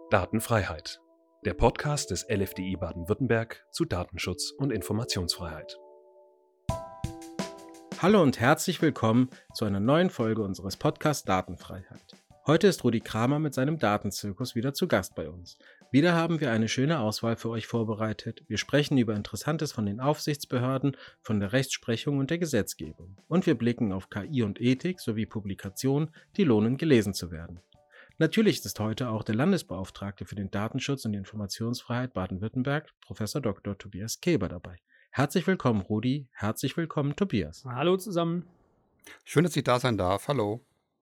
Datenfreiheit. Der Podcast des LFDI Baden-Württemberg zu Datenschutz und Informationsfreiheit. Hallo und herzlich willkommen zu einer neuen Folge unseres Podcasts Datenfreiheit. Heute ist Rudi Kramer mit seinem Datenzirkus wieder zu Gast bei uns. Wieder haben wir eine schöne Auswahl für euch vorbereitet. Wir sprechen über Interessantes von den Aufsichtsbehörden, von der Rechtsprechung und der Gesetzgebung. Und wir blicken auf KI und Ethik sowie Publikationen, die lohnen gelesen zu werden. Natürlich ist heute auch der Landesbeauftragte für den Datenschutz und die Informationsfreiheit Baden-Württemberg, Prof. Dr. Tobias Keber, dabei. Herzlich willkommen, Rudi. Herzlich willkommen, Tobias. Hallo zusammen. Schön, dass ich da sein darf. Hallo.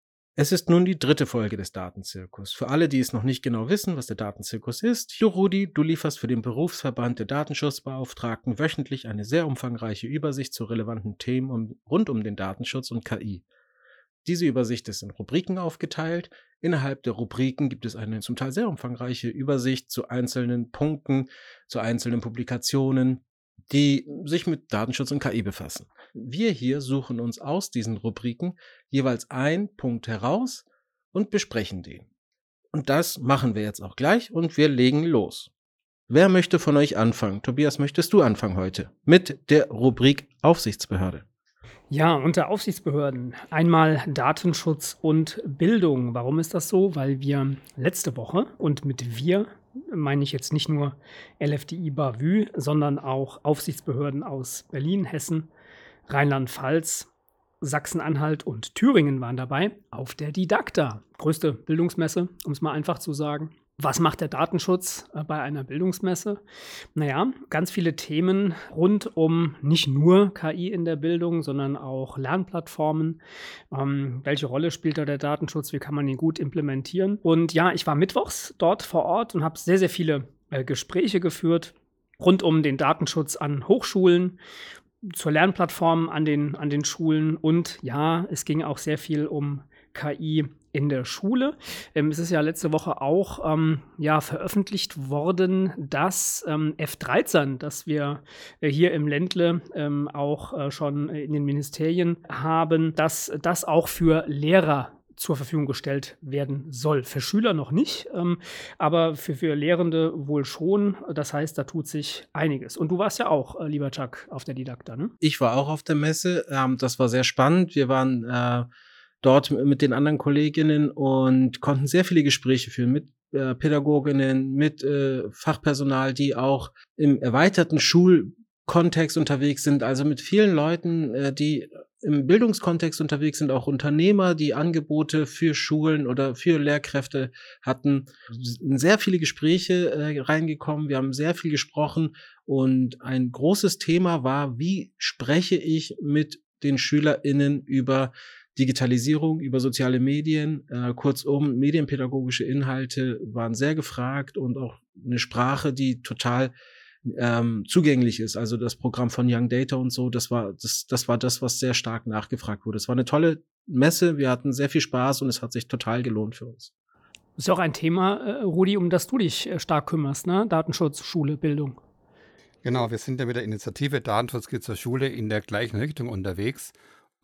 Es ist nun die 3. Folge des Datenzirkus. Für alle, die es noch nicht genau wissen, was der Datenzirkus ist, Rudi, du lieferst für den Berufsverband der Datenschutzbeauftragten wöchentlich eine sehr umfangreiche Übersicht zu relevanten Themen rund um den Datenschutz und KI. Diese Übersicht ist in Rubriken aufgeteilt. Innerhalb der Rubriken gibt es eine zum Teil sehr umfangreiche Übersicht zu einzelnen Punkten, zu einzelnen Publikationen, die sich mit Datenschutz und KI befassen. Wir hier suchen uns aus diesen Rubriken jeweils einen Punkt heraus und besprechen den. Und das machen wir jetzt auch gleich und wir legen los. Wer möchte von euch anfangen? Tobias, möchtest du anfangen heute mit der Rubrik Aufsichtsbehörde? Ja, unter Aufsichtsbehörden einmal Datenschutz und Bildung. Warum ist das so? Weil wir letzte Woche, und mit wir meine ich jetzt nicht nur LFDI BAVÜ, sondern auch Aufsichtsbehörden aus Berlin, Hessen, Rheinland-Pfalz, Sachsen-Anhalt und Thüringen waren dabei auf der Didakta, größte Bildungsmesse, um es mal einfach zu sagen. Was macht der Datenschutz bei einer Bildungsmesse? Naja, ganz viele Themen rund um nicht nur KI in der Bildung, sondern auch Lernplattformen. Welche Rolle spielt da der Datenschutz? Wie kann man ihn gut implementieren? Und ja, ich war mittwochs dort vor Ort und habe sehr, sehr viele Gespräche geführt rund um den Datenschutz an Hochschulen, zur Lernplattform an den Schulen und ja, es ging auch sehr viel um KI in der Schule. Es ist ja letzte Woche auch veröffentlicht worden, dass F13, das wir hier im Ländle auch schon in den Ministerien haben, dass das auch für Lehrer zur Verfügung gestellt werden soll. Für Schüler noch nicht, aber für Lehrende wohl schon. Das heißt, da tut sich einiges. Und du warst ja auch, lieber Chuck, auf der Didakta, ne? Ich war auch auf der Messe. Das war sehr spannend. Wir waren dort mit den anderen Kolleginnen und konnten sehr viele Gespräche führen mit Pädagoginnen, mit Fachpersonal, die auch im erweiterten Schulkontext unterwegs sind, also mit vielen Leuten, die im Bildungskontext unterwegs sind, auch Unternehmer, die Angebote für Schulen oder für Lehrkräfte hatten. Sehr viele Gespräche reingekommen, wir haben sehr viel gesprochen und ein großes Thema war, wie spreche ich mit den SchülerInnen über Digitalisierung, über soziale Medien, kurzum, medienpädagogische Inhalte waren sehr gefragt und auch eine Sprache, die total zugänglich ist. Also das Programm von Young Data und so, das war das, was sehr stark nachgefragt wurde. Es war eine tolle Messe, wir hatten sehr viel Spaß und es hat sich total gelohnt für uns. Das ist ja auch ein Thema, Rudi, um das du dich stark kümmerst, ne? Datenschutz, Schule, Bildung. Genau, wir sind ja mit der Initiative Datenschutz geht zur Schule in der gleichen Richtung unterwegs,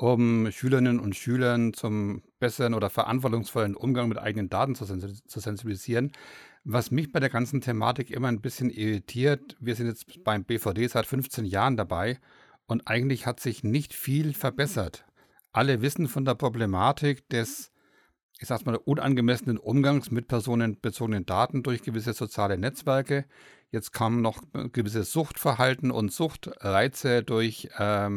um Schülerinnen und Schülern zum besseren oder verantwortungsvollen Umgang mit eigenen Daten zu sensibilisieren. Was mich bei der ganzen Thematik immer ein bisschen irritiert, wir sind jetzt beim BVD seit 15 Jahren dabei und eigentlich hat sich nicht viel verbessert. Alle wissen von der Problematik des, ich sag's mal, unangemessenen Umgangs mit personenbezogenen Daten durch gewisse soziale Netzwerke. Jetzt kam noch gewisse Suchtverhalten und Suchtreize durch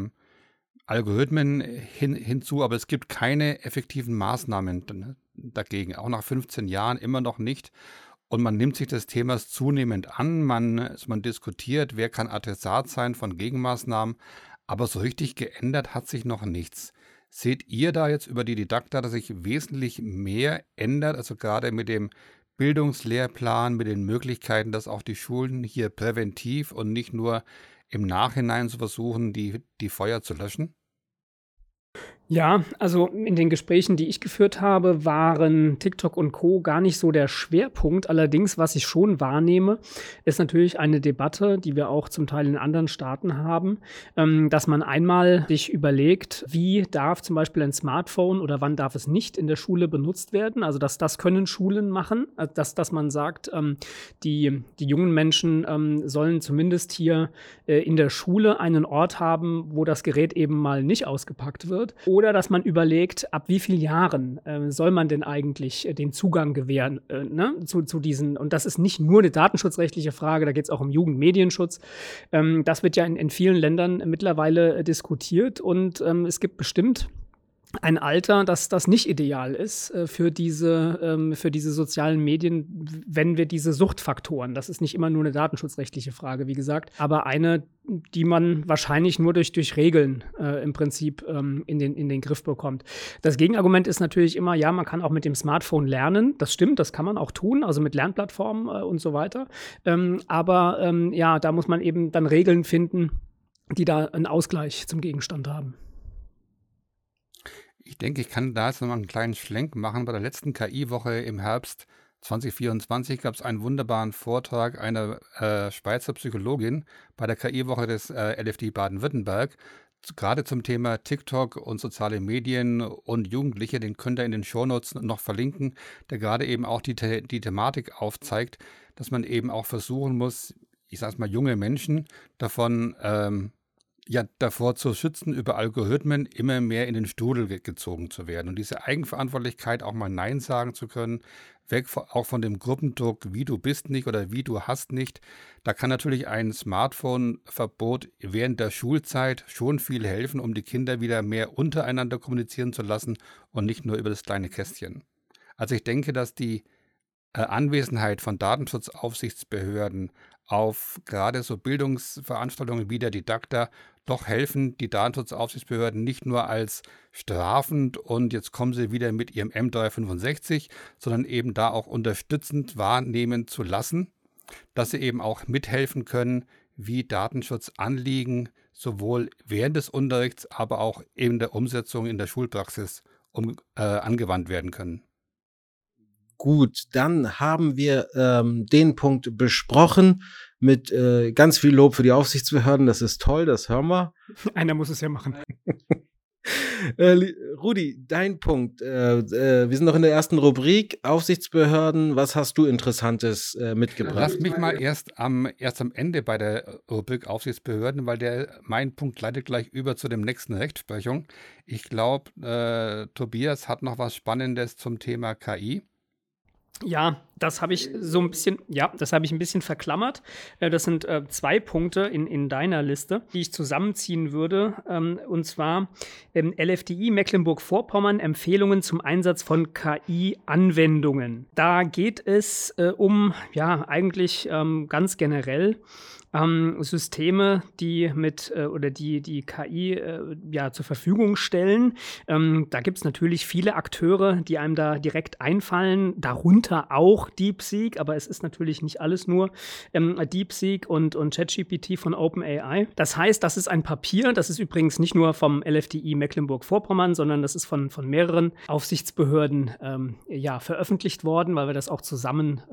Algorithmen hinzu, aber es gibt keine effektiven Maßnahmen dagegen, auch nach 15 Jahren immer noch nicht. Und man nimmt sich des Themas zunehmend an, man diskutiert, wer kann Adressat sein von Gegenmaßnahmen, aber so richtig geändert hat sich noch nichts. Seht ihr da jetzt über die Didakta, dass sich wesentlich mehr ändert, also gerade mit dem Bildungslehrplan, mit den Möglichkeiten, dass auch die Schulen hier präventiv und nicht nur im Nachhinein zu versuchen, die Feuer zu löschen? Ja, also in den Gesprächen, die ich geführt habe, waren TikTok und Co. gar nicht so der Schwerpunkt. Allerdings, was ich schon wahrnehme, ist natürlich eine Debatte, die wir auch zum Teil in anderen Staaten haben, dass man einmal sich überlegt, wie darf zum Beispiel ein Smartphone oder wann darf es nicht in der Schule benutzt werden. Also das können Schulen machen, dass man sagt, die jungen Menschen sollen zumindest hier in der Schule einen Ort haben, wo das Gerät eben mal nicht ausgepackt wird. Oder dass man überlegt, ab wie vielen Jahren soll man denn eigentlich den Zugang gewähren zu diesen. Und das ist nicht nur eine datenschutzrechtliche Frage, da geht es auch um Jugendmedienschutz. Das wird ja in vielen Ländern mittlerweile diskutiert und es gibt bestimmt ein Alter, das nicht ideal ist für diese sozialen Medien, wenn wir diese Suchtfaktoren, das ist nicht immer nur eine datenschutzrechtliche Frage, wie gesagt, aber eine, die man wahrscheinlich nur durch Regeln im Prinzip in den Griff bekommt. Das Gegenargument ist natürlich immer, ja, man kann auch mit dem Smartphone lernen, das stimmt, das kann man auch tun, also mit Lernplattformen und so weiter, aber ja, da muss man eben dann Regeln finden, die da einen Ausgleich zum Gegenstand haben. Ich denke, ich kann da jetzt nochmal einen kleinen Schlenk machen. Bei der letzten KI-Woche im Herbst 2024 gab es einen wunderbaren Vortrag einer Schweizer Psychologin bei der KI-Woche des LFDI Baden-Württemberg, gerade zum Thema TikTok und soziale Medien und Jugendliche. Den könnt ihr in den Shownotes noch verlinken, der gerade eben auch die Thematik aufzeigt, dass man eben auch versuchen muss, ich sage es mal, junge Menschen davon davor zu schützen, über Algorithmen immer mehr in den Strudel gezogen zu werden. Und diese Eigenverantwortlichkeit, auch mal Nein sagen zu können, weg auch von dem Gruppendruck, wie du bist nicht oder wie du hast nicht. Da kann natürlich ein Smartphone-Verbot während der Schulzeit schon viel helfen, um die Kinder wieder mehr untereinander kommunizieren zu lassen und nicht nur über das kleine Kästchen. Also ich denke, dass die Anwesenheit von Datenschutzaufsichtsbehörden auf gerade so Bildungsveranstaltungen wie der Didakta doch helfen, die Datenschutzaufsichtsbehörden nicht nur als strafend und jetzt kommen sie wieder mit ihrem M365, sondern eben da auch unterstützend wahrnehmen zu lassen, dass sie eben auch mithelfen können, wie Datenschutzanliegen sowohl während des Unterrichts, aber auch in der Umsetzung in der Schulpraxis angewandt werden können. Gut, dann haben wir den Punkt besprochen mit ganz viel Lob für die Aufsichtsbehörden. Das ist toll, das hören wir. Einer muss es ja machen. Rudi, dein Punkt. Wir sind noch in der ersten Rubrik, Aufsichtsbehörden. Was hast du Interessantes mitgebracht? Lass mich mal erst am Ende bei der Rubrik Aufsichtsbehörden, weil mein Punkt leitet gleich über zu dem nächsten Rechtsprechung. Ich glaube, Tobias hat noch was Spannendes zum Thema KI. Ja, das habe ich ein bisschen verklammert. Das sind 2 Punkte in deiner Liste, die ich zusammenziehen würde. Und zwar LFDI Mecklenburg-Vorpommern Empfehlungen zum Einsatz von KI-Anwendungen. Da geht es eigentlich ganz generell Systeme, die die KI zur Verfügung stellen. Da gibt es natürlich viele Akteure, die einem da direkt einfallen, darunter auch DeepSeek, aber es ist natürlich nicht alles nur DeepSeek und ChatGPT von OpenAI. Das heißt, das ist ein Papier, das ist übrigens nicht nur vom LFDI Mecklenburg-Vorpommern, sondern das ist von mehreren Aufsichtsbehörden veröffentlicht worden, weil wir das auch zusammen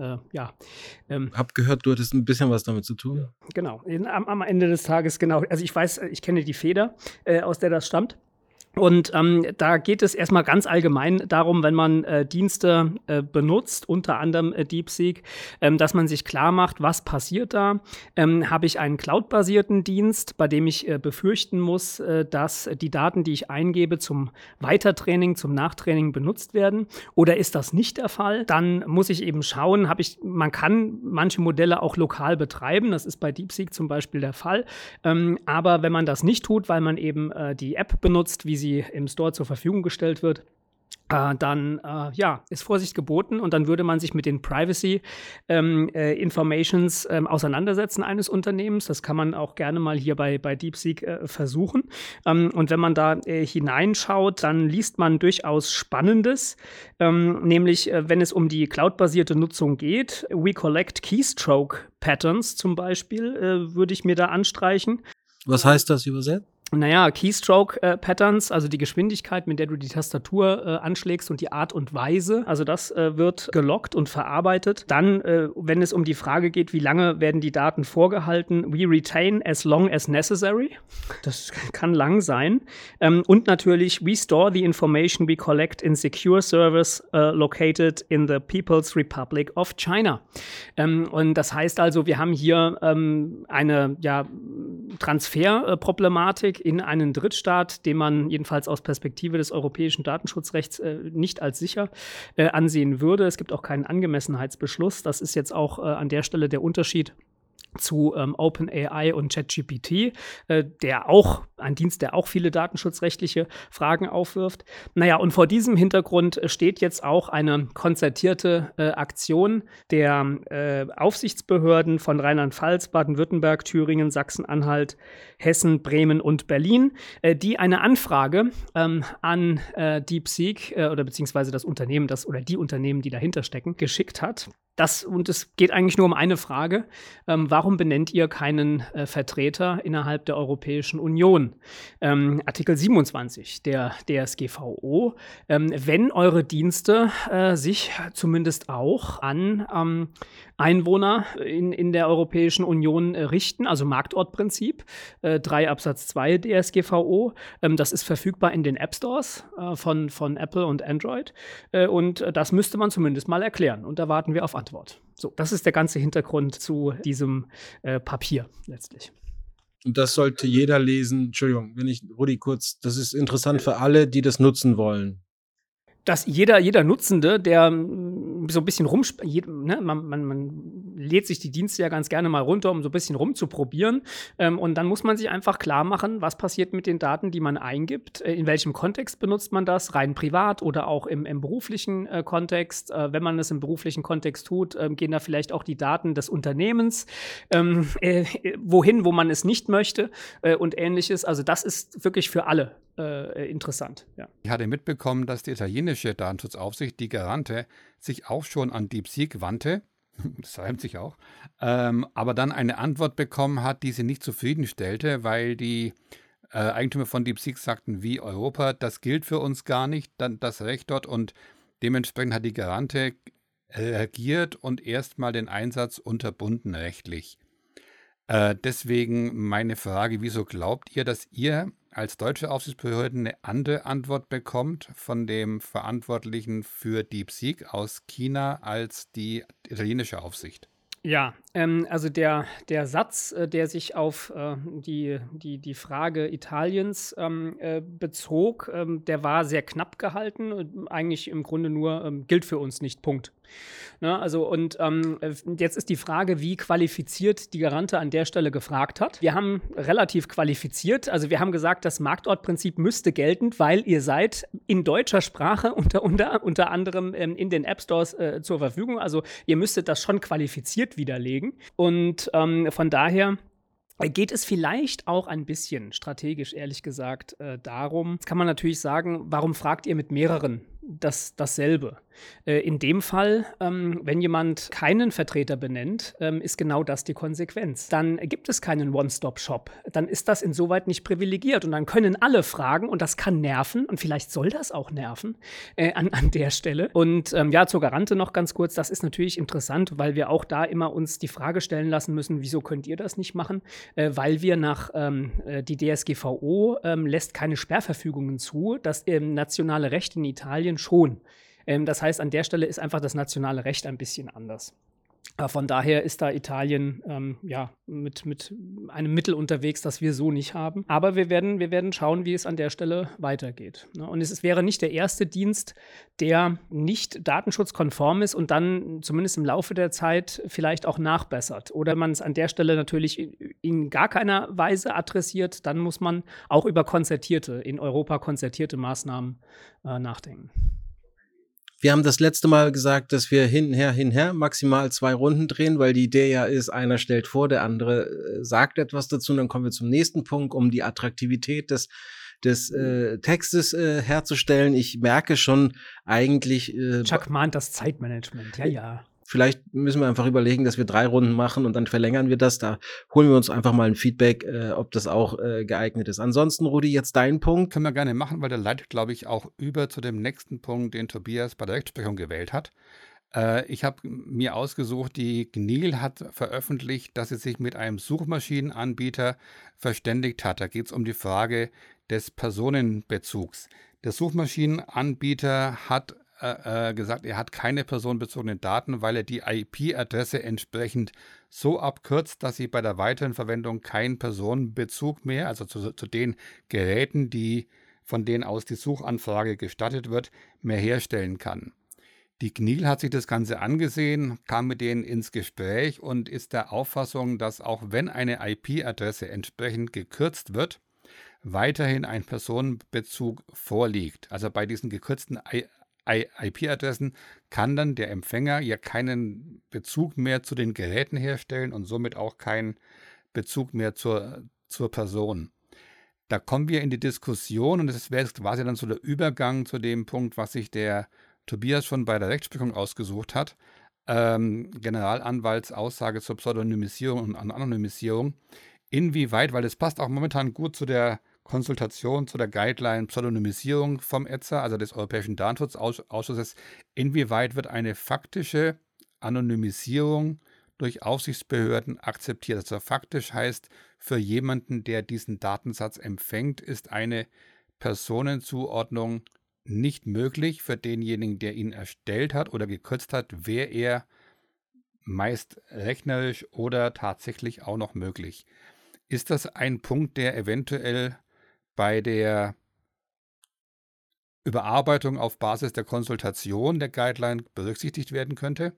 Hab gehört, du hattest ein bisschen was damit zu tun. Genau, am Ende des Tages, genau. Also ich kenne die Feder, aus der das stammt. Und da geht es erstmal ganz allgemein darum, wenn man Dienste benutzt, unter anderem DeepSeek, dass man sich klar macht, was passiert da. Habe ich einen cloud-basierten Dienst, bei dem ich befürchten muss, dass die Daten, die ich eingebe, zum Weitertraining, zum Nachtraining benutzt werden? Oder ist das nicht der Fall? Dann muss ich eben schauen, man kann manche Modelle auch lokal betreiben, das ist bei DeepSeek zum Beispiel der Fall. Aber wenn man das nicht tut, weil man eben die App benutzt, wie sie im Store zur Verfügung gestellt wird, dann ist Vorsicht geboten und dann würde man sich mit den Privacy Informations auseinandersetzen eines Unternehmens. Das kann man auch gerne mal hier bei DeepSeek versuchen. Und wenn man da hineinschaut, dann liest man durchaus Spannendes, nämlich wenn es um die cloud-basierte Nutzung geht. We collect keystroke patterns zum Beispiel, würde ich mir da anstreichen. Was heißt das übersetzt? Keystroke-Patterns, also die Geschwindigkeit, mit der du die Tastatur anschlägst und die Art und Weise, also das wird geloggt und verarbeitet. Dann, wenn es um die Frage geht, wie lange werden die Daten vorgehalten, we retain as long as necessary. Das kann lang sein. Und natürlich, we store the information we collect in secure servers located in the People's Republic of China. Und das heißt also, wir haben hier eine Transferproblematik in einen Drittstaat, den man jedenfalls aus Perspektive des europäischen Datenschutzrechts nicht als sicher ansehen würde. Es gibt auch keinen Angemessenheitsbeschluss. Das ist jetzt auch an der Stelle der Unterschied zu OpenAI und ChatGPT, der auch ein Dienst, der auch viele datenschutzrechtliche Fragen aufwirft. Und vor diesem Hintergrund steht jetzt auch eine konzertierte Aktion der Aufsichtsbehörden von Rheinland-Pfalz, Baden-Württemberg, Thüringen, Sachsen-Anhalt, Hessen, Bremen und Berlin, die eine Anfrage an DeepSeek oder beziehungsweise das Unternehmen, oder die Unternehmen, die dahinter stecken, geschickt hat. Und es geht eigentlich nur um eine Frage. Warum benennt ihr keinen Vertreter innerhalb der Europäischen Union? Artikel 27 der DSGVO. Wenn eure Dienste sich zumindest auch an Einwohner in der Europäischen Union richten, also Marktortprinzip, 3 Absatz 2 DSGVO. Das ist verfügbar in den App Stores von Apple und Android. Und das müsste man zumindest mal erklären. Und da warten wir auf Antwort. So, das ist der ganze Hintergrund zu diesem Papier letztlich. Und das sollte jeder lesen. Entschuldigung, Rudi, kurz, das ist interessant für alle, die das nutzen wollen. Dass jeder Nutzende, der so ein bisschen man lädt sich die Dienste ja ganz gerne mal runter, um so ein bisschen rumzuprobieren. Und dann muss man sich einfach klar machen, was passiert mit den Daten, die man eingibt, in welchem Kontext benutzt man das, rein privat oder auch im beruflichen Kontext. Wenn man es im beruflichen Kontext tut, gehen da vielleicht auch die Daten des Unternehmens wohin, wo man es nicht möchte und Ähnliches. Also das ist wirklich für alle interessant. Ja. Ich hatte mitbekommen, dass die italienische Datenschutzaufsicht, die Garante, sich auch schon an DeepSeek wandte, das reimt sich auch, aber dann eine Antwort bekommen hat, die sie nicht zufriedenstellte, weil die Eigentümer von DeepSeek sagten, wie Europa, das gilt für uns gar nicht, dann das Recht dort, und dementsprechend hat die Garante reagiert und erstmal den Einsatz unterbunden rechtlich. Deswegen meine Frage, wieso glaubt ihr, dass ihr als deutsche Aufsichtsbehörde eine andere Antwort bekommt von dem Verantwortlichen für DeepSeek aus China als die italienische Aufsicht? Ja, also der Satz, der sich auf die Frage Italiens bezog, der war sehr knapp gehalten, eigentlich im Grunde nur gilt für uns nicht, Punkt. Ne, also und jetzt ist die Frage, wie qualifiziert die Garante an der Stelle gefragt hat. Wir haben relativ qualifiziert, also wir haben gesagt, das Marktortprinzip müsste gelten, weil ihr seid in deutscher Sprache unter anderem in den App Stores zur Verfügung, also ihr müsstet das schon qualifiziert widerlegen. Und von daher geht es vielleicht auch ein bisschen strategisch, ehrlich gesagt, darum. Jetzt kann man natürlich sagen, warum fragt ihr mit mehreren dasselbe? In dem Fall, wenn jemand keinen Vertreter benennt, ist genau das die Konsequenz. Dann gibt es keinen One-Stop-Shop. Dann ist das insoweit nicht privilegiert. Und dann können alle fragen und das kann nerven. Und vielleicht soll das auch nerven an der Stelle. Und zur Garante noch ganz kurz. Das ist natürlich interessant, weil wir auch da immer uns die Frage stellen lassen müssen, wieso könnt ihr das nicht machen? Weil wir die DSGVO lässt keine Sperrverfügungen zu. Das nationale Recht in Italien schon. Das heißt, an der Stelle ist einfach das nationale Recht ein bisschen anders. Von daher ist da Italien mit einem Mittel unterwegs, das wir so nicht haben. Aber wir werden schauen, wie es an der Stelle weitergeht. Und es wäre nicht der erste Dienst, der nicht datenschutzkonform ist und dann zumindest im Laufe der Zeit vielleicht auch nachbessert. Oder man es an der Stelle natürlich in gar keiner Weise adressiert, dann muss man auch über in Europa konzertierte Maßnahmen nachdenken. Wir haben das letzte Mal gesagt, dass wir hinher maximal 2 Runden drehen, weil die Idee ja ist, einer stellt vor, der andere sagt etwas dazu und dann kommen wir zum nächsten Punkt, um die Attraktivität des des Textes herzustellen. Ich merke schon eigentlich. Chuck mahnt das Zeitmanagement, ja. Vielleicht müssen wir einfach überlegen, dass wir 3 Runden machen und dann verlängern wir das. Da holen wir uns einfach mal ein Feedback, ob das auch geeignet ist. Ansonsten, Rudi, jetzt dein Punkt. Können wir gerne machen, weil der leitet, glaube ich, auch über zu dem nächsten Punkt, den Tobias bei der Rechtsprechung gewählt hat. Ich habe mir ausgesucht, die GNIL hat veröffentlicht, dass sie sich mit einem Suchmaschinenanbieter verständigt hat. Da geht es um die Frage des Personenbezugs. Der Suchmaschinenanbieter hat gesagt, er hat keine personenbezogenen Daten, weil er die IP-Adresse entsprechend so abkürzt, dass sie bei der weiteren Verwendung keinen Personenbezug mehr, also zu den Geräten, von denen aus die Suchanfrage gestattet wird, mehr herstellen kann. Die GNIL hat sich das Ganze angesehen, kam mit denen ins Gespräch und ist der Auffassung, dass auch wenn eine IP-Adresse entsprechend gekürzt wird, weiterhin ein Personenbezug vorliegt. Also bei diesen gekürzten IP-Adressen kann dann der Empfänger ja keinen Bezug mehr zu den Geräten herstellen und somit auch keinen Bezug mehr zur Person. Da kommen wir in die Diskussion und das wäre jetzt quasi dann so der Übergang zu dem Punkt, was sich der Tobias schon bei der Rechtsprechung ausgesucht hat. Generalanwalts Aussage zur Pseudonymisierung und Anonymisierung. Inwieweit, weil es passt auch momentan gut zu der Konsultation zu der Guideline Pseudonymisierung vom ETSA, also des Europäischen Datenschutzausschusses, inwieweit wird eine faktische Anonymisierung durch Aufsichtsbehörden akzeptiert? Also faktisch heißt, für jemanden, der diesen Datensatz empfängt, ist eine Personenzuordnung nicht möglich. Für denjenigen, der ihn erstellt hat oder gekürzt hat, wäre er meist rechnerisch oder tatsächlich auch noch möglich. Ist das ein Punkt, der eventuell bei der Überarbeitung auf Basis der Konsultation der Guideline berücksichtigt werden könnte?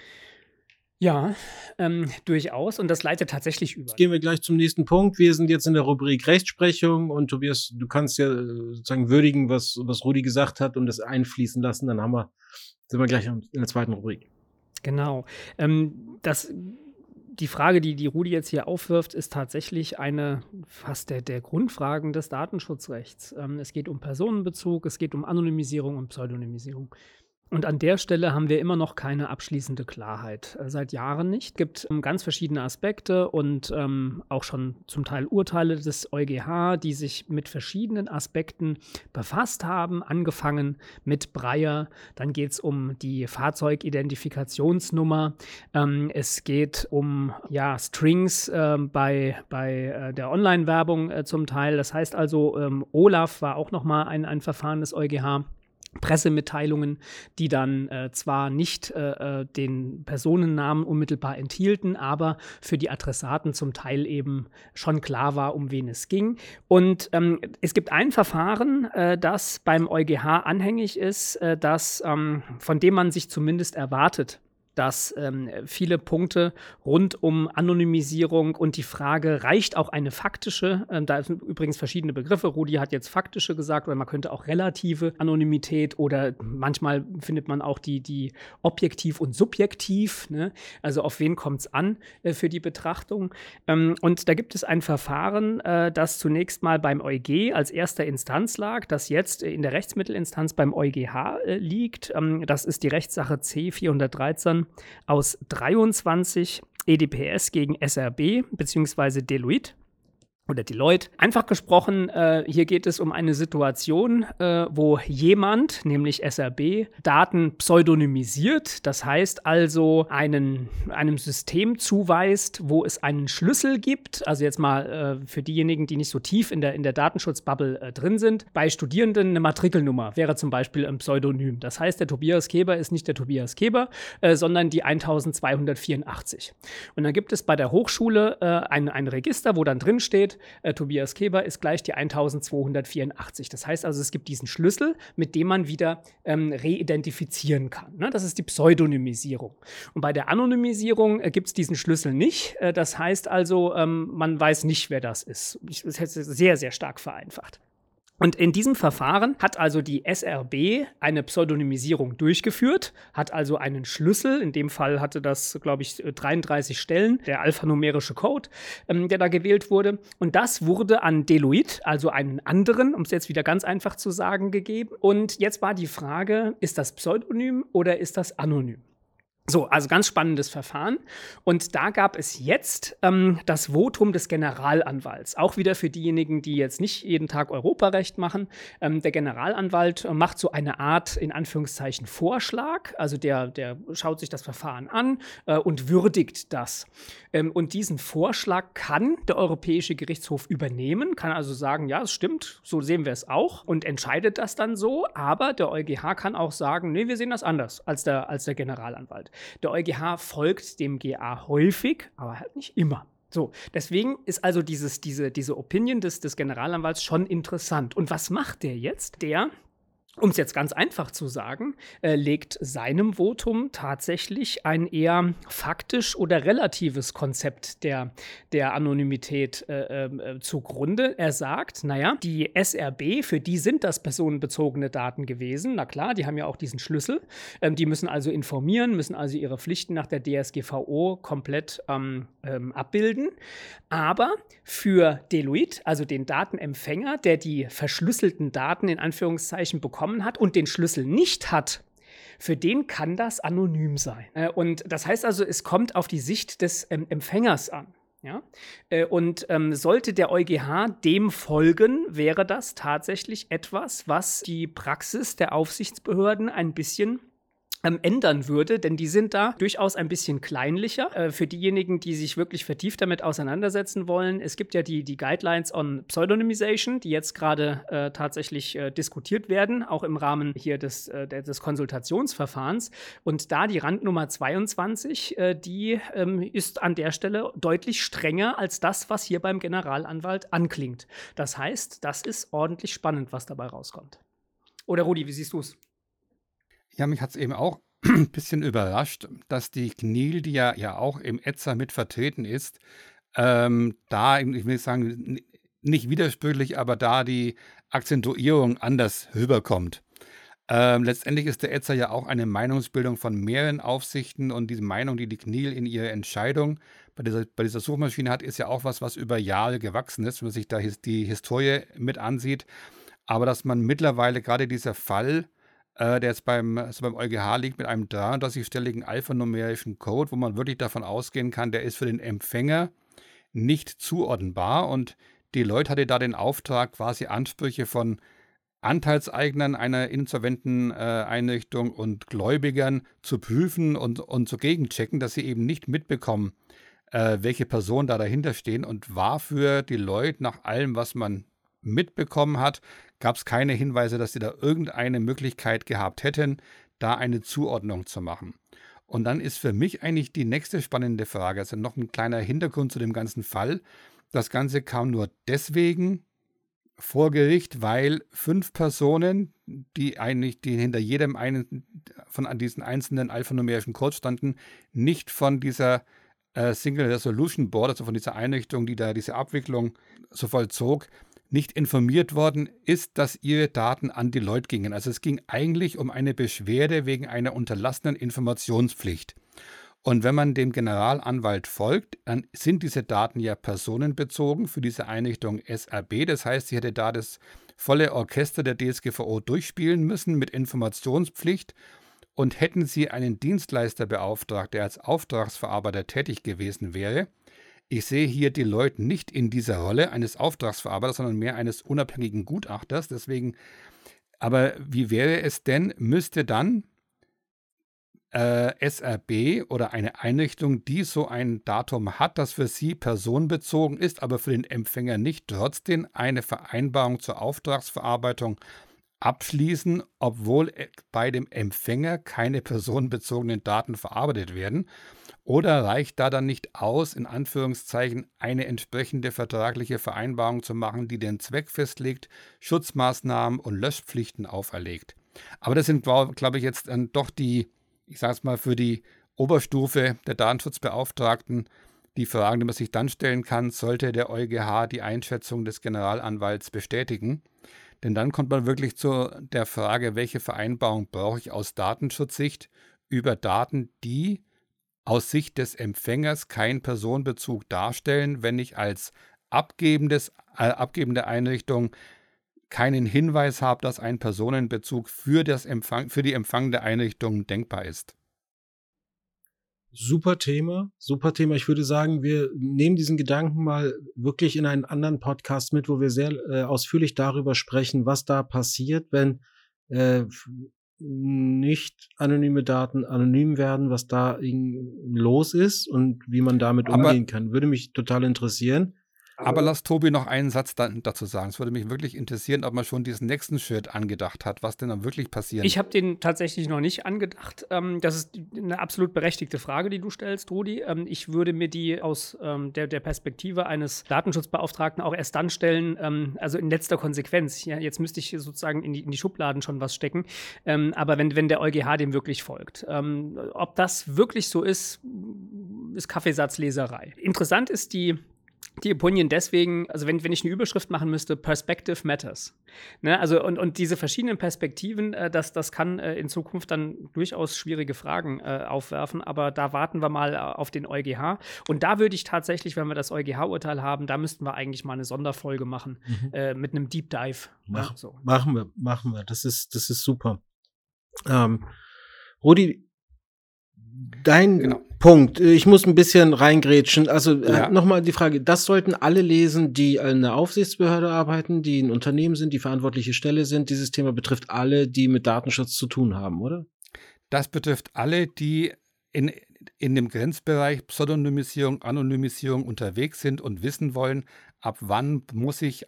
Ja, durchaus. Und das leitet tatsächlich über. Jetzt gehen wir gleich zum nächsten Punkt. Wir sind jetzt in der Rubrik Rechtsprechung und Tobias, du kannst ja sozusagen würdigen, was Rudi gesagt hat und das einfließen lassen. Dann sind wir gleich in der zweiten Rubrik. Genau. Die Frage, die Rudi jetzt hier aufwirft, ist tatsächlich eine fast der Grundfragen des Datenschutzrechts. Es geht um Personenbezug, es geht um Anonymisierung und Pseudonymisierung. Und an der Stelle haben wir immer noch keine abschließende Klarheit. Seit Jahren nicht. Es gibt ganz verschiedene Aspekte und auch schon zum Teil Urteile des EuGH, die sich mit verschiedenen Aspekten befasst haben. Angefangen mit Breyer, dann geht es um die Fahrzeugidentifikationsnummer. Es geht um Strings bei der Online-Werbung zum Teil. Das heißt also, OLAF war auch nochmal ein Verfahren des EuGH. Pressemitteilungen, die dann zwar nicht den Personennamen unmittelbar enthielten, aber für die Adressaten zum Teil eben schon klar war, um wen es ging. Und es gibt ein Verfahren, das beim EuGH anhängig ist, von dem man sich zumindest erwartet, dass viele Punkte rund um Anonymisierung und die Frage, reicht auch eine faktische, da sind übrigens verschiedene Begriffe, Rudi hat jetzt faktische gesagt, oder man könnte auch relative Anonymität oder manchmal findet man auch die objektiv und subjektiv, ne? Also auf wen kommt es an für die Betrachtung. Und da gibt es ein Verfahren, das zunächst mal beim EuG als erster Instanz lag, das jetzt in der Rechtsmittelinstanz beim EuGH liegt. Das ist die Rechtssache C413 aus 23 EDPS gegen SRB bzw. Deloitte. Oder Deloitte. Einfach gesprochen, hier geht es um eine Situation, wo jemand, nämlich SRB, Daten pseudonymisiert, das heißt also einem System zuweist, wo es einen Schlüssel gibt, also jetzt mal für diejenigen, die nicht so tief in der Datenschutzbubble drin sind, bei Studierenden eine Matrikelnummer wäre zum Beispiel ein Pseudonym. Das heißt, der Tobias Keber ist nicht der Tobias Keber, sondern die 1284. Und dann gibt es bei der Hochschule ein Register, wo dann drin steht, Tobias Keber ist gleich die 1284. Das heißt also, es gibt diesen Schlüssel, mit dem man wieder reidentifizieren kann. Ne? Das ist die Pseudonymisierung. Und bei der Anonymisierung gibt es diesen Schlüssel nicht. Das heißt also, man weiß nicht, wer das ist. Das ist sehr, sehr stark vereinfacht. Und in diesem Verfahren hat also die SRB eine Pseudonymisierung durchgeführt, hat also einen Schlüssel, in dem Fall hatte das, glaube ich, 33 Stellen, der alphanumerische Code, der da gewählt wurde. Und das wurde an Deloitte, also einen anderen, um es jetzt wieder ganz einfach zu sagen, gegeben. Und jetzt war die Frage, ist das Pseudonym oder ist das anonym? So, also ganz spannendes Verfahren. Und da gab es jetzt das Votum des Generalanwalts. Auch wieder für diejenigen, die jetzt nicht jeden Tag Europarecht machen. Der Generalanwalt macht so eine Art, in Anführungszeichen, Vorschlag. Also der schaut sich das Verfahren an und würdigt das. Und diesen Vorschlag kann der Europäische Gerichtshof übernehmen, kann also sagen, ja, es stimmt, so sehen wir es auch und entscheidet das dann so. Aber der EuGH kann auch sagen, nee, wir sehen das anders als der Generalanwalt. Der EuGH folgt dem GA häufig, aber halt nicht immer. So, deswegen ist also diese Opinion des Generalanwalts schon interessant. Und was macht der jetzt? Der, um es jetzt ganz einfach zu sagen, legt seinem Votum tatsächlich ein eher faktisch oder relatives Konzept der Anonymität zugrunde. Er sagt, naja, die SRB, für die sind das personenbezogene Daten gewesen. Na klar, die haben ja auch diesen Schlüssel. Die müssen also informieren, müssen also ihre Pflichten nach der DSGVO komplett abbilden. Aber für Deloitte, also den Datenempfänger, der die verschlüsselten Daten in Anführungszeichen bekommen hat und den Schlüssel nicht hat, für den kann das anonym sein. Und das heißt also, es kommt auf die Sicht des Empfängers an. Ja? Und sollte der EuGH dem folgen, wäre das tatsächlich etwas, was die Praxis der Aufsichtsbehörden ein bisschen ändern würde, denn die sind da durchaus ein bisschen kleinlicher. Für diejenigen, die sich wirklich vertieft damit auseinandersetzen wollen, es gibt ja die Guidelines on Pseudonymization, die jetzt gerade tatsächlich diskutiert werden, auch im Rahmen hier des Konsultationsverfahrens. Und da die Randnummer 22, die ist an der Stelle deutlich strenger als das, was hier beim Generalanwalt anklingt. Das heißt, das ist ordentlich spannend, was dabei rauskommt. Oder Rudi, wie siehst du es? Ja, mich hat es eben auch ein bisschen überrascht, dass die CNIL, die ja auch im ETSA mit vertreten ist, da, ich will sagen, nicht widersprüchlich, aber da die Akzentuierung anders rüberkommt. Letztendlich ist der ETSA ja auch eine Meinungsbildung von mehreren Aufsichten und diese Meinung, die CNIL in ihrer Entscheidung bei dieser Suchmaschine hat, ist ja auch was über Jahre gewachsen ist, wenn man sich da die Historie mit ansieht. Aber dass man mittlerweile gerade dieser Fall, der jetzt beim EuGH liegt, mit einem 33-stelligen alphanumerischen Code, wo man wirklich davon ausgehen kann, der ist für den Empfänger nicht zuordnenbar. Und Deloitte hatte da den Auftrag, quasi Ansprüche von Anteilseignern einer insolventen Einrichtung und Gläubigern zu prüfen und zu gegenchecken, dass sie eben nicht mitbekommen, welche Personen da dahinter stehen. Und war für Deloitte nach allem, was man mitbekommen hat, gab es keine Hinweise, dass sie da irgendeine Möglichkeit gehabt hätten, da eine Zuordnung zu machen. Und dann ist für mich eigentlich die nächste spannende Frage, also noch ein kleiner Hintergrund zu dem ganzen Fall. Das Ganze kam nur deswegen vor Gericht, weil 5 Personen, die hinter jedem einen von diesen einzelnen alphanumerischen Codes standen, nicht von dieser Single Resolution Board, also von dieser Einrichtung, die da diese Abwicklung so vollzog, nicht informiert worden ist, dass ihre Daten an Deloitte gingen. Also es ging eigentlich um eine Beschwerde wegen einer unterlassenen Informationspflicht. Und wenn man dem Generalanwalt folgt, dann sind diese Daten ja personenbezogen für diese Einrichtung SRB. Das heißt, sie hätte da das volle Orchester der DSGVO durchspielen müssen mit Informationspflicht. Und hätten sie einen Dienstleister beauftragt, der als Auftragsverarbeiter tätig gewesen wäre, ich sehe hier Deloitte nicht in dieser Rolle eines Auftragsverarbeiters, sondern mehr eines unabhängigen Gutachters. Deswegen, aber wie wäre es denn, müsste dann SRB oder eine Einrichtung, die so ein Datum hat, das für sie personenbezogen ist, aber für den Empfänger nicht, trotzdem eine Vereinbarung zur Auftragsverarbeitung abschließen, obwohl bei dem Empfänger keine personenbezogenen Daten verarbeitet werden? Oder reicht da dann nicht aus, in Anführungszeichen, eine entsprechende vertragliche Vereinbarung zu machen, die den Zweck festlegt, Schutzmaßnahmen und Löschpflichten auferlegt? Aber das sind, glaube ich, jetzt dann doch die, ich sage es mal, für die Oberstufe der Datenschutzbeauftragten die Fragen, die man sich dann stellen kann, sollte der EuGH die Einschätzung des Generalanwalts bestätigen. Denn dann kommt man wirklich zu der Frage, welche Vereinbarung brauche ich aus Datenschutzsicht über Daten, die aus Sicht des Empfängers keinen Personenbezug darstellen, wenn ich als abgebende Einrichtung keinen Hinweis habe, dass ein Personenbezug für die empfangende Einrichtung denkbar ist. Super Thema, super Thema. Ich würde sagen, wir nehmen diesen Gedanken mal wirklich in einen anderen Podcast mit, wo wir sehr ausführlich darüber sprechen, was da passiert, wenn nicht anonyme Daten anonym werden, was da los ist und wie man damit umgehen kann. Würde mich total interessieren. Aber lass Tobi noch einen Satz dazu sagen. Es würde mich wirklich interessieren, ob man schon diesen nächsten Schritt angedacht hat, was denn dann wirklich passiert. Ich habe den tatsächlich noch nicht angedacht. Das ist eine absolut berechtigte Frage, die du stellst, Rudi. Ich würde mir die aus der Perspektive eines Datenschutzbeauftragten auch erst dann stellen, also in letzter Konsequenz. Ja, jetzt müsste ich sozusagen in die Schubladen schon was stecken. Aber wenn der EuGH dem wirklich folgt. Ob das wirklich so ist Kaffeesatzleserei. Interessant ist die Opinion deswegen, also wenn ich eine Überschrift machen müsste, Perspective Matters. Ne? Also und diese verschiedenen Perspektiven, das kann in Zukunft dann durchaus schwierige Fragen aufwerfen, aber da warten wir mal auf den EuGH. Und da würde ich tatsächlich, wenn wir das EuGH-Urteil haben, da müssten wir eigentlich mal eine Sonderfolge machen mit einem Deep Dive. Machen wir. Das ist super. Rudi, dein Punkt. Ich muss ein bisschen reingrätschen. Also nochmal die Frage, das sollten alle lesen, die in einer Aufsichtsbehörde arbeiten, die ein Unternehmen sind, die verantwortliche Stelle sind. Dieses Thema betrifft alle, die mit Datenschutz zu tun haben, oder? Das betrifft alle, die in dem Grenzbereich Pseudonymisierung, Anonymisierung unterwegs sind und wissen wollen, ab wann muss ich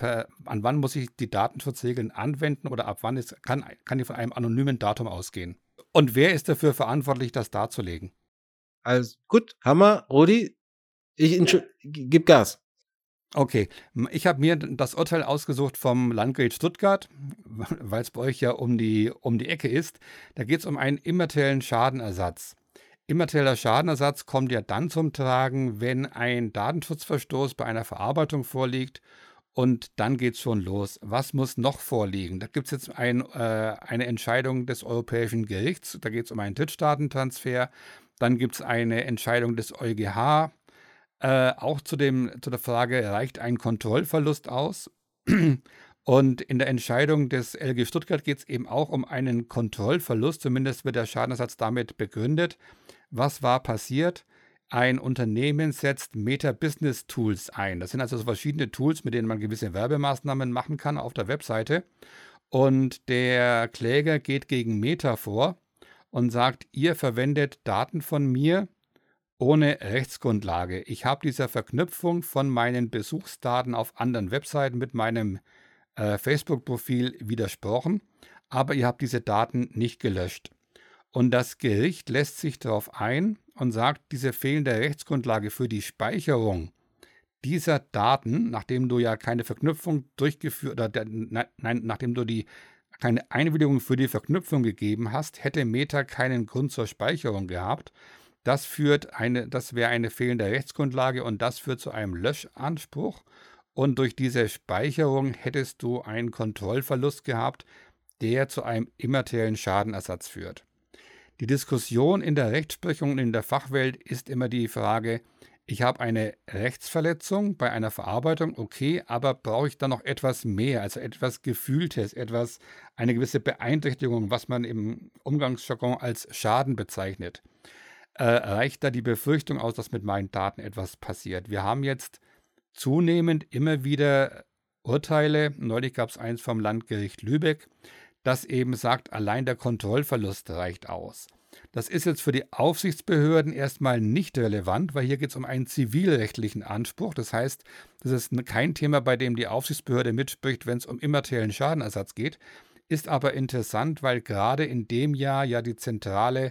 die Datenschutzregeln anwenden oder ab wann kann ich von einem anonymen Datum ausgehen. Und wer ist dafür verantwortlich, das darzulegen? Also gut, Hammer, Rudi, gib Gas. Okay, ich habe mir das Urteil ausgesucht vom Landgericht Stuttgart, weil es bei euch ja um die Ecke ist. Da geht es um einen immateriellen Schadenersatz. Immaterieller Schadenersatz kommt ja dann zum Tragen, wenn ein Datenschutzverstoß bei einer Verarbeitung vorliegt. Und dann geht es schon los. Was muss noch vorliegen? Da gibt es jetzt eine Entscheidung des Europäischen Gerichts. Da geht es um einen Drittstaatentransfer. Dann gibt es eine Entscheidung des EuGH. Auch zu der Frage, reicht ein Kontrollverlust aus? Und in der Entscheidung des LG Stuttgart geht es eben auch um einen Kontrollverlust. Zumindest wird der Schadenersatz damit begründet. Was war passiert? Ein Unternehmen setzt Meta-Business-Tools ein. Das sind also so verschiedene Tools, mit denen man gewisse Werbemaßnahmen machen kann auf der Webseite. Und der Kläger geht gegen Meta vor und sagt, ihr verwendet Daten von mir ohne Rechtsgrundlage. Ich habe dieser Verknüpfung von meinen Besuchsdaten auf anderen Webseiten mit meinem Facebook-Profil widersprochen, aber ihr habt diese Daten nicht gelöscht. Und das Gericht lässt sich darauf ein und sagt, diese fehlende Rechtsgrundlage für die Speicherung dieser Daten, nachdem du ja keine Verknüpfung durchgeführt oder nachdem du keine Einwilligung für die Verknüpfung gegeben hast, hätte Meta keinen Grund zur Speicherung gehabt. Das wäre eine fehlende Rechtsgrundlage und das führt zu einem Löschanspruch. Und durch diese Speicherung hättest du einen Kontrollverlust gehabt, der zu einem immateriellen Schadenersatz führt. Die Diskussion in der Rechtsprechung und in der Fachwelt ist immer die Frage, ich habe eine Rechtsverletzung bei einer Verarbeitung, okay, aber brauche ich dann noch etwas mehr, also etwas Gefühltes, eine gewisse Beeinträchtigung, was man im Umgangsjargon als Schaden bezeichnet. Reicht da die Befürchtung aus, dass mit meinen Daten etwas passiert? Wir haben jetzt zunehmend immer wieder Urteile, neulich gab es eins vom Landgericht Lübeck, das eben sagt, allein der Kontrollverlust reicht aus. Das ist jetzt für die Aufsichtsbehörden erstmal nicht relevant, weil hier geht es um einen zivilrechtlichen Anspruch. Das heißt, das ist kein Thema, bei dem die Aufsichtsbehörde mitspricht, wenn es um immateriellen Schadenersatz geht. Ist aber interessant, weil gerade in dem Jahr ja die zentrale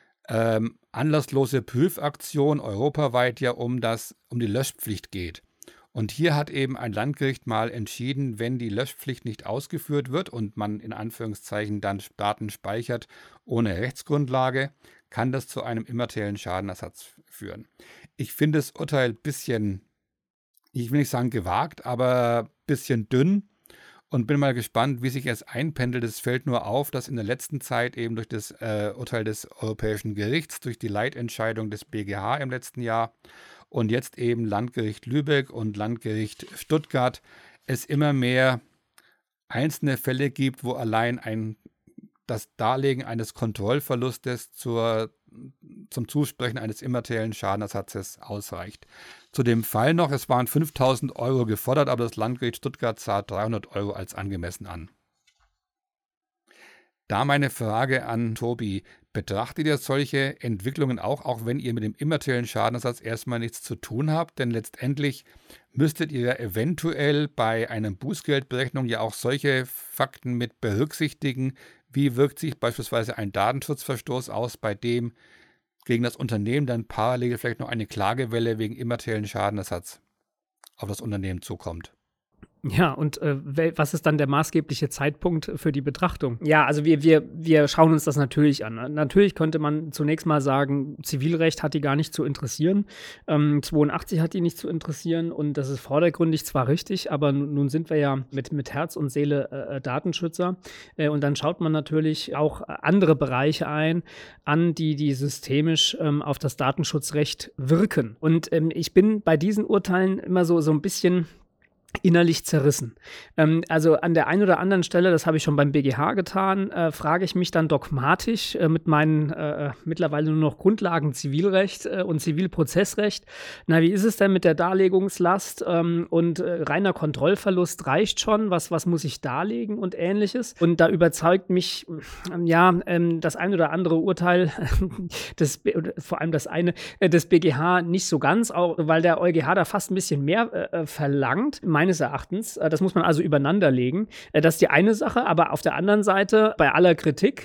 anlasslose Prüfaktion europaweit ja um die Löschpflicht geht. Und hier hat eben ein Landgericht mal entschieden, wenn die Löschpflicht nicht ausgeführt wird und man in Anführungszeichen dann Daten speichert ohne Rechtsgrundlage, kann das zu einem immateriellen Schadenersatz führen. Ich finde das Urteil ein bisschen, ich will nicht sagen gewagt, aber ein bisschen dünn. und bin mal gespannt, wie sich es einpendelt. Es fällt nur auf, dass in der letzten Zeit eben durch das Urteil des Europäischen Gerichts, durch die Leitentscheidung des BGH im letzten Jahr und jetzt eben Landgericht Lübeck und Landgericht Stuttgart es immer mehr einzelne Fälle gibt, wo allein das Darlegen eines Kontrollverlustes zum Zusprechen eines immateriellen Schadenersatzes ausreicht. Zu dem Fall noch, es waren 5.000 Euro gefordert, aber das Landgericht Stuttgart sah 300 Euro als angemessen an. Da meine Frage an Tobi: Betrachtet ihr solche Entwicklungen auch wenn ihr mit dem immateriellen Schadenersatz erstmal nichts zu tun habt? Denn letztendlich müsstet ihr eventuell bei einer Bußgeldberechnung ja auch solche Fakten mit berücksichtigen. Wie wirkt sich beispielsweise ein Datenschutzverstoß aus, bei dem gegen das Unternehmen dann parallel vielleicht noch eine Klagewelle wegen immateriellen Schadenersatz auf das Unternehmen zukommt? Ja, und was ist dann der maßgebliche Zeitpunkt für die Betrachtung? Ja, also wir schauen uns das natürlich an. Natürlich könnte man zunächst mal sagen, Zivilrecht hat die gar nicht zu interessieren, 82 hat die nicht zu interessieren und das ist vordergründig zwar richtig, aber nun sind wir ja mit Herz und Seele Datenschützer und dann schaut man natürlich auch andere Bereiche an, die systemisch auf das Datenschutzrecht wirken. Und ich bin bei diesen Urteilen immer so ein bisschen innerlich zerrissen. Also an der einen oder anderen Stelle, das habe ich schon beim BGH getan, frage ich mich dann dogmatisch mit meinen mittlerweile nur noch Grundlagen Zivilrecht und Zivilprozessrecht, wie ist es denn mit der Darlegungslast und reiner Kontrollverlust reicht schon, was muss ich darlegen und Ähnliches. Und da überzeugt mich das ein oder andere Urteil, vor allem das eine, des BGH nicht so ganz, auch weil der EuGH da fast ein bisschen mehr verlangt. Meines Erachtens, das muss man also übereinander legen. Das ist die eine Sache, aber auf der anderen Seite, bei aller Kritik,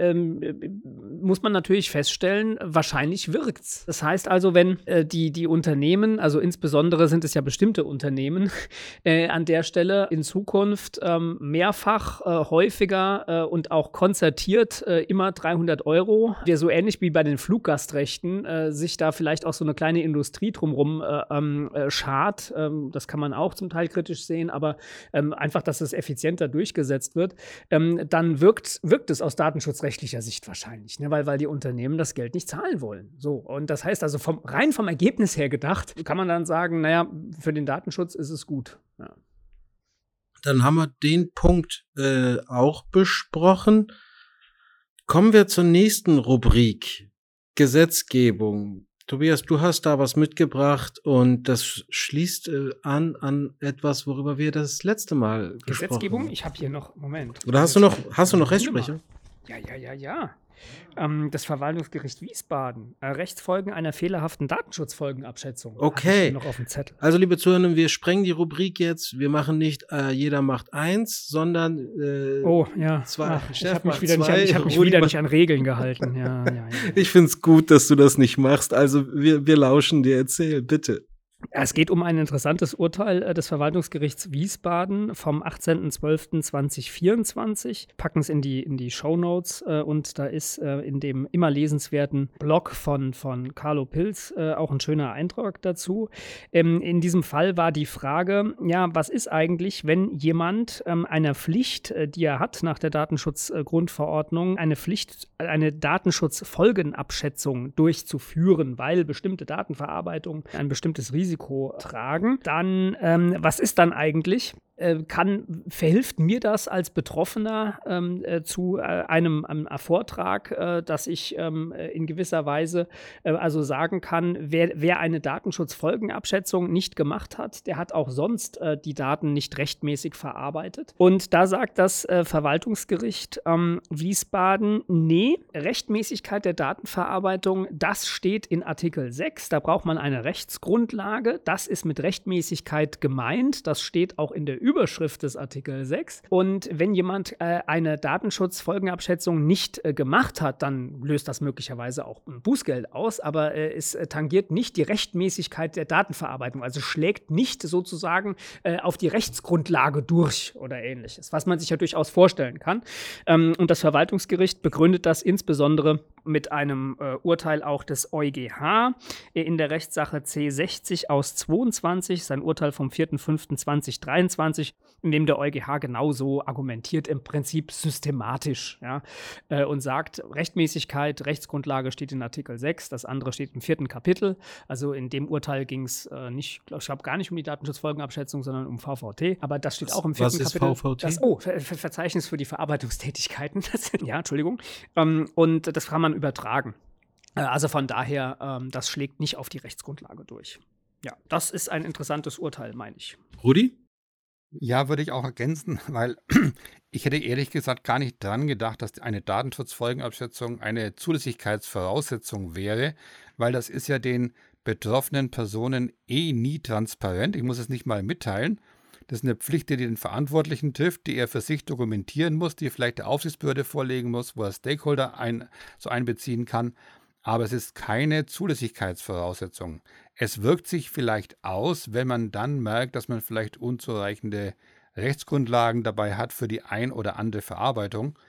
muss man natürlich feststellen, wahrscheinlich wirkt's. Das heißt also, wenn die Unternehmen, also insbesondere sind es ja bestimmte Unternehmen, an der Stelle in Zukunft mehrfach, häufiger und auch konzertiert immer 300 Euro, der so ähnlich wie bei den Fluggastrechten sich da vielleicht auch so eine kleine Industrie drumherum schart. Das kann man auch zum Teil kritisch sehen, aber einfach, dass es effizienter durchgesetzt wird, dann wirkt es aus datenschutzrechtlicher Sicht wahrscheinlich, ne? Weil die Unternehmen das Geld nicht zahlen wollen. So, und das heißt also, rein vom Ergebnis her gedacht, kann man dann sagen, naja, für den Datenschutz ist es gut. Ja. Dann haben wir den Punkt auch besprochen. Kommen wir zur nächsten Rubrik, Gesetzgebung. Tobias, du hast da was mitgebracht und das schließt an etwas, worüber wir das letzte Mal gesprochen haben. Gesetzgebung? Ich habe hier noch, Moment. Oder hast du noch Rechtsprechung? Ja. Das Verwaltungsgericht Wiesbaden. Rechtsfolgen einer fehlerhaften Datenschutzfolgenabschätzung. Okay. Noch auf dem Zettel. Also, liebe Zuhörerinnen, wir sprengen die Rubrik jetzt. Wir machen nicht jeder macht eins, sondern zwei. Ich habe mich wieder nicht an Regeln gehalten. Ja. Ich finde es gut, dass du das nicht machst. Also, wir lauschen dir. Erzähl, bitte. Es geht um ein interessantes Urteil des Verwaltungsgerichts Wiesbaden vom 18.12.2024. Packen es in die Shownotes und da ist in dem immer lesenswerten Blog von Carlo Pilz auch ein schöner Eintrag dazu. In diesem Fall war die Frage, was ist eigentlich, wenn jemand einer Pflicht, die er hat nach der Datenschutzgrundverordnung, eine Datenschutzfolgenabschätzung durchzuführen, weil bestimmte Datenverarbeitung ein bestimmtes Risiko tragen, dann was ist dann eigentlich? Verhilft mir das als Betroffener zu einem Vortrag, dass ich in gewisser Weise also sagen kann, wer eine Datenschutzfolgenabschätzung nicht gemacht hat, der hat auch sonst die Daten nicht rechtmäßig verarbeitet. Und da sagt das Verwaltungsgericht Wiesbaden, nee, Rechtmäßigkeit der Datenverarbeitung, das steht in Artikel 6, da braucht man eine Rechtsgrundlage, das ist mit Rechtmäßigkeit gemeint, das steht auch in der Überschrift des Artikel 6. Und wenn jemand eine Datenschutzfolgenabschätzung nicht gemacht hat, dann löst das möglicherweise auch ein Bußgeld aus, aber es tangiert nicht die Rechtmäßigkeit der Datenverarbeitung, also schlägt nicht sozusagen auf die Rechtsgrundlage durch oder Ähnliches, was man sich ja durchaus vorstellen kann. Und das Verwaltungsgericht begründet das insbesondere mit einem Urteil auch des EuGH in der Rechtssache C60 aus 22, sein Urteil vom 4.5.2023, in dem der EuGH genauso argumentiert, im Prinzip systematisch, ja, und sagt, Rechtmäßigkeit, Rechtsgrundlage steht in Artikel 6, das andere steht im 4. Kapitel. Also in dem Urteil ging es nicht, ich glaube, gar nicht um die Datenschutzfolgenabschätzung, sondern um VVT. Aber das steht auch im 4. Kapitel. Was ist VVT? Verzeichnis für die Verarbeitungstätigkeiten. Ja, Entschuldigung. Und das kann man übertragen. Also von daher, das schlägt nicht auf die Rechtsgrundlage durch. Ja, das ist ein interessantes Urteil, meine ich. Rudi? Ja, würde ich auch ergänzen, weil ich hätte ehrlich gesagt gar nicht dran gedacht, dass eine Datenschutzfolgenabschätzung eine Zulässigkeitsvoraussetzung wäre, weil das ist ja den betroffenen Personen nie transparent. Ich muss es nicht mal mitteilen. Das ist eine Pflicht, die den Verantwortlichen trifft, die er für sich dokumentieren muss, die vielleicht der Aufsichtsbehörde vorlegen muss, wo er Stakeholder einbeziehen kann. Aber es ist keine Zulässigkeitsvoraussetzung. Es wirkt sich vielleicht aus, wenn man dann merkt, dass man vielleicht unzureichende Rechtsgrundlagen dabei hat für die ein oder andere Verarbeitung.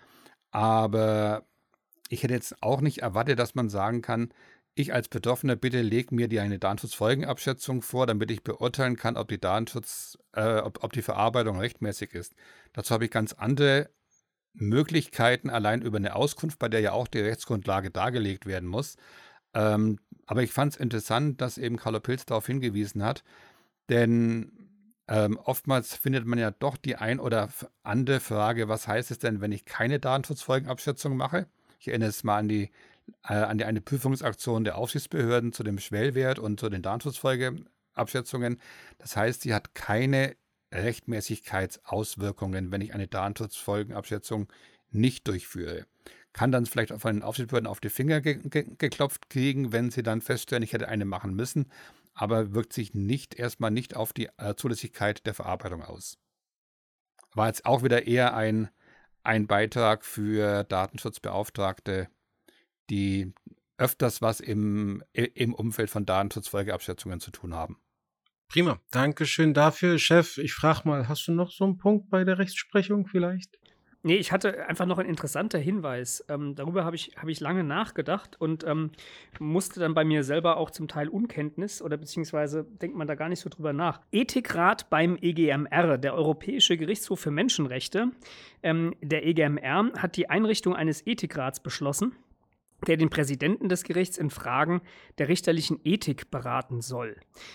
Aber ich hätte jetzt auch nicht erwartet, dass man sagen kann, ich als Betroffener, bitte leg mir eine Datenschutzfolgenabschätzung vor, damit ich beurteilen kann, ob die ob die Verarbeitung rechtmäßig ist. Dazu habe ich ganz andere Möglichkeiten, allein über eine Auskunft, bei der ja auch die Rechtsgrundlage dargelegt werden muss. Aber ich fand es interessant, dass eben Carlo Pilz darauf hingewiesen hat, denn oftmals findet man ja doch die ein oder andere Frage, was heißt es denn, wenn ich keine Datenschutzfolgenabschätzung mache? Ich erinnere es mal an eine Prüfungsaktion der Aufsichtsbehörden zu dem Schwellwert und zu den Datenschutzfolgeabschätzungen. Das heißt, sie hat keine Rechtmäßigkeitsauswirkungen, wenn ich eine Datenschutzfolgenabschätzung nicht durchführe. Kann dann vielleicht von den Aufsichtsbehörden auf die Finger geklopft kriegen, wenn sie dann feststellen, ich hätte eine machen müssen, aber wirkt sich erstmal nicht auf die Zulässigkeit der Verarbeitung aus. War jetzt auch wieder eher ein Beitrag für Datenschutzbeauftragte, die öfters was im Umfeld von Datenschutzfolgeabschätzungen zu tun haben. Prima, Dankeschön dafür. Chef, ich frage mal, hast du noch so einen Punkt bei der Rechtsprechung vielleicht? Nee, ich hatte einfach noch einen interessanten Hinweis. Darüber habe ich lange nachgedacht und musste dann bei mir selber auch zum Teil Unkenntnis oder beziehungsweise denkt man da gar nicht so drüber nach. Ethikrat beim EGMR, der Europäische Gerichtshof für Menschenrechte. Der EGMR hat die Einrichtung eines Ethikrats beschlossen, der den Präsidenten des Gerichts in Fragen der richterlichen Ethik beraten soll.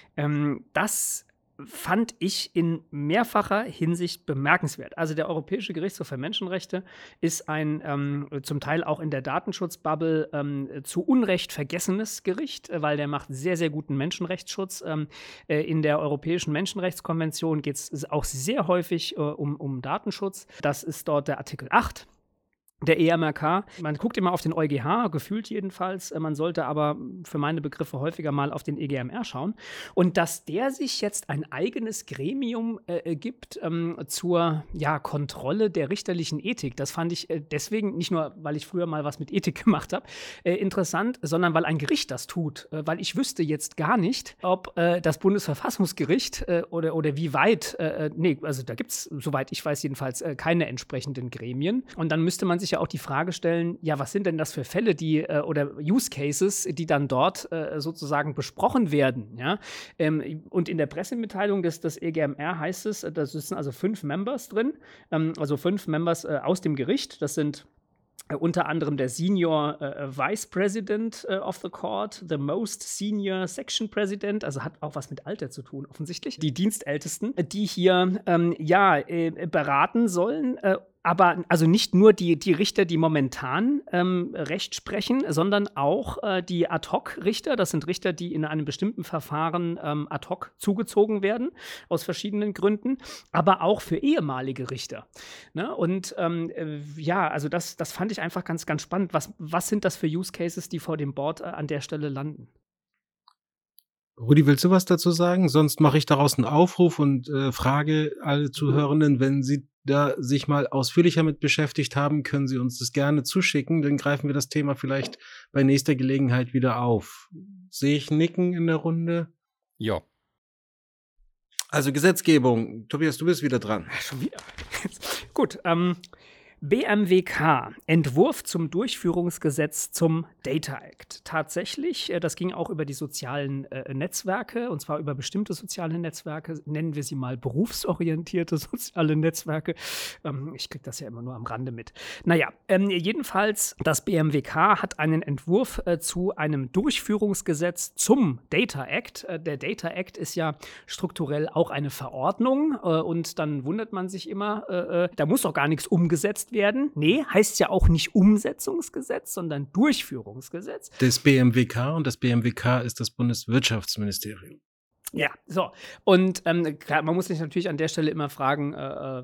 Das fand ich in mehrfacher Hinsicht bemerkenswert. Also der Europäische Gerichtshof für Menschenrechte ist ein zum Teil auch in der Datenschutzbubble zu Unrecht vergessenes Gericht, weil der macht sehr, sehr guten Menschenrechtsschutz. In der Europäischen Menschenrechtskonvention geht es auch sehr häufig um Datenschutz. Das ist dort der Artikel 8. Der EMRK, man guckt immer auf den EuGH, gefühlt jedenfalls, man sollte aber für meine Begriffe häufiger mal auf den EGMR schauen. Und dass der sich jetzt ein eigenes Gremium gibt zur Kontrolle der richterlichen Ethik, das fand ich deswegen, nicht nur, weil ich früher mal was mit Ethik gemacht habe, interessant, sondern weil ein Gericht das tut. Weil ich wüsste jetzt gar nicht, ob das Bundesverfassungsgericht oder wie weit, also da gibt es, soweit ich weiß jedenfalls, keine entsprechenden Gremien. Und dann müsste man sich ja auch die Frage stellen, ja, was sind denn das für Fälle, oder Use Cases, die dann dort sozusagen besprochen werden, ja? Und in der Pressemitteilung des EGMR heißt es, da sitzen also 5 Members drin, also 5 Members aus dem Gericht, das sind unter anderem der Senior Vice President of the Court, the Most Senior Section President, also hat auch was mit Alter zu tun, offensichtlich. Die Dienstältesten, die hier beraten sollen, aber also nicht nur die Richter, die momentan Recht sprechen, sondern auch die Ad-hoc-Richter. Das sind Richter, die in einem bestimmten Verfahren ad hoc zugezogen werden, aus verschiedenen Gründen, aber auch für ehemalige Richter. Ne? Und also das fand ich einfach ganz, ganz spannend. Was sind das für Use Cases, die vor dem Board an der Stelle landen? Rudi, willst du was dazu sagen? Sonst mache ich daraus einen Aufruf und frage alle Zuhörenden, wenn sie da sich mal ausführlicher mit beschäftigt haben, können sie uns das gerne zuschicken, dann greifen wir das Thema vielleicht bei nächster Gelegenheit wieder auf. Sehe ich Nicken in der Runde? Ja. Also Gesetzgebung. Tobias, du bist wieder dran. Schon wieder. Gut, BMWK, Entwurf zum Durchführungsgesetz zum Data Act. Tatsächlich, das ging auch über die sozialen Netzwerke, und zwar über bestimmte soziale Netzwerke, nennen wir sie mal berufsorientierte soziale Netzwerke. Ich kriege das ja immer nur am Rande mit. Naja, jedenfalls, das BMWK hat einen Entwurf zu einem Durchführungsgesetz zum Data Act. Der Data Act ist ja strukturell auch eine Verordnung und dann wundert man sich immer, da muss doch gar nichts umgesetzt werden. Nee, heißt ja auch nicht Umsetzungsgesetz, sondern Durchführungsgesetz. Das BMWK, und das BMWK ist das Bundeswirtschaftsministerium. Ja, so. Und klar, man muss sich natürlich an der Stelle immer fragen,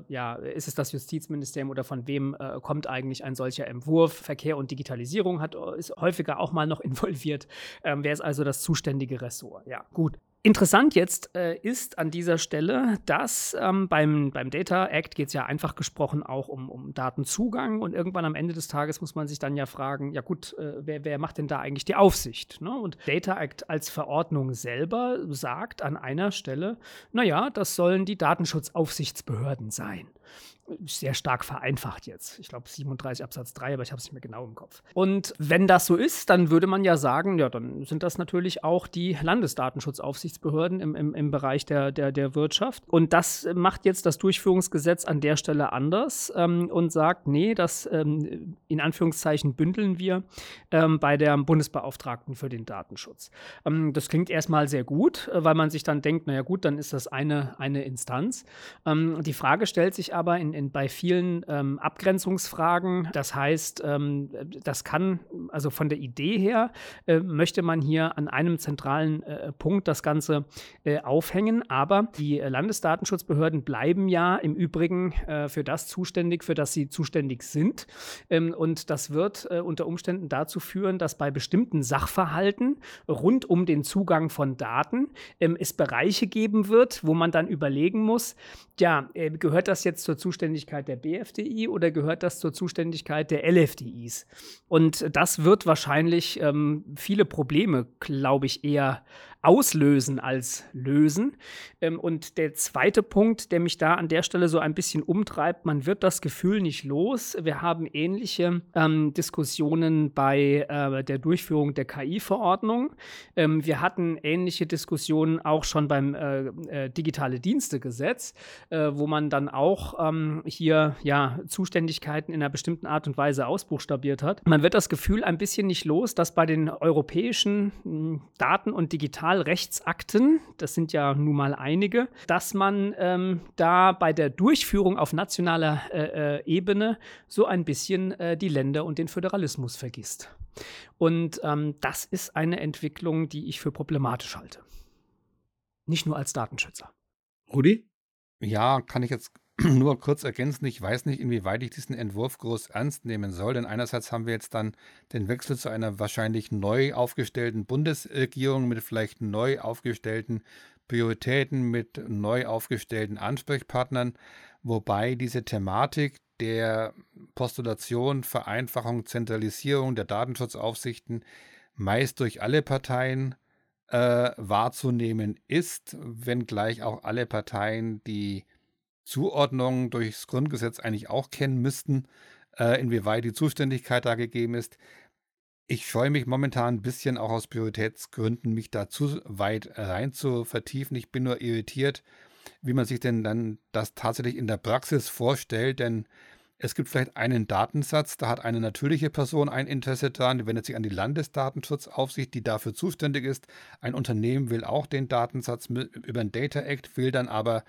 ist es das Justizministerium oder von wem kommt eigentlich ein solcher Entwurf? Verkehr und Digitalisierung ist häufiger auch mal noch involviert. Wer ist also das zuständige Ressort? Ja, gut. Interessant jetzt ist an dieser Stelle, dass beim Data Act geht es ja einfach gesprochen auch um Datenzugang, und irgendwann am Ende des Tages muss man sich dann ja fragen, ja gut, wer macht denn da eigentlich die Aufsicht? Ne? Und Data Act als Verordnung selber sagt an einer Stelle, naja, das sollen die Datenschutzaufsichtsbehörden sein. Sehr stark vereinfacht jetzt. Ich glaube 37 Absatz 3, aber ich habe es nicht mehr genau im Kopf. Und wenn das so ist, dann würde man ja sagen, ja, dann sind das natürlich auch die Landesdatenschutzaufsichtsbehörden im Bereich der Wirtschaft. Und das macht jetzt das Durchführungsgesetz an der Stelle anders und sagt, nee, das in Anführungszeichen bündeln wir bei der Bundesbeauftragten für den Datenschutz. Das klingt erstmal sehr gut, weil man sich dann denkt, naja gut, dann ist das eine Instanz. Die Frage stellt sich aber bei vielen Abgrenzungsfragen. Das heißt, das kann, also von der Idee her, möchte man hier an einem zentralen Punkt das Ganze aufhängen. Aber die Landesdatenschutzbehörden bleiben ja im Übrigen für das zuständig, für das sie zuständig sind. Und das wird unter Umständen dazu führen, dass bei bestimmten Sachverhalten rund um den Zugang von Daten es Bereiche geben wird, wo man dann überlegen muss, ja, gehört das jetzt zur Zuständigkeit der BFDI oder gehört das zur Zuständigkeit der LFDIs? Und das wird wahrscheinlich viele Probleme, glaube ich, eher auslösen als lösen. Und der zweite Punkt, der mich da an der Stelle so ein bisschen umtreibt, man wird das Gefühl nicht los. Wir haben ähnliche Diskussionen bei der Durchführung der KI-Verordnung. Wir hatten ähnliche Diskussionen auch schon beim Digitale Dienste-Gesetz, wo man dann auch hier Zuständigkeiten in einer bestimmten Art und Weise ausbuchstabiert hat. Man wird das Gefühl ein bisschen nicht los, dass bei den europäischen Daten- und Digitalrechtsakten, das sind ja nun mal einige, dass man da bei der Durchführung auf nationaler Ebene so ein bisschen die Länder und den Föderalismus vergisst. Und das ist eine Entwicklung, die ich für problematisch halte. Nicht nur als Datenschützer. Rudi? Ja, kann ich jetzt nur kurz ergänzen. Ich weiß nicht, inwieweit ich diesen Entwurf groß ernst nehmen soll, denn einerseits haben wir jetzt dann den Wechsel zu einer wahrscheinlich neu aufgestellten Bundesregierung mit vielleicht neu aufgestellten Prioritäten, mit neu aufgestellten Ansprechpartnern, wobei diese Thematik der Postulation, Vereinfachung, Zentralisierung der Datenschutzaufsichten meist durch alle Parteien wahrzunehmen ist, wenngleich auch alle Parteien die Zuordnung durchs Grundgesetz eigentlich auch kennen müssten, inwieweit die Zuständigkeit da gegeben ist. Ich scheue mich momentan ein bisschen auch aus Prioritätsgründen, mich da zu weit rein zu vertiefen. Ich bin nur irritiert, wie man sich denn dann das tatsächlich in der Praxis vorstellt, denn es gibt vielleicht einen Datensatz, da hat eine natürliche Person ein Interesse daran, die wendet sich an die Landesdatenschutzaufsicht, die dafür zuständig ist. Ein Unternehmen will auch den Datensatz über den Data Act, will dann aber,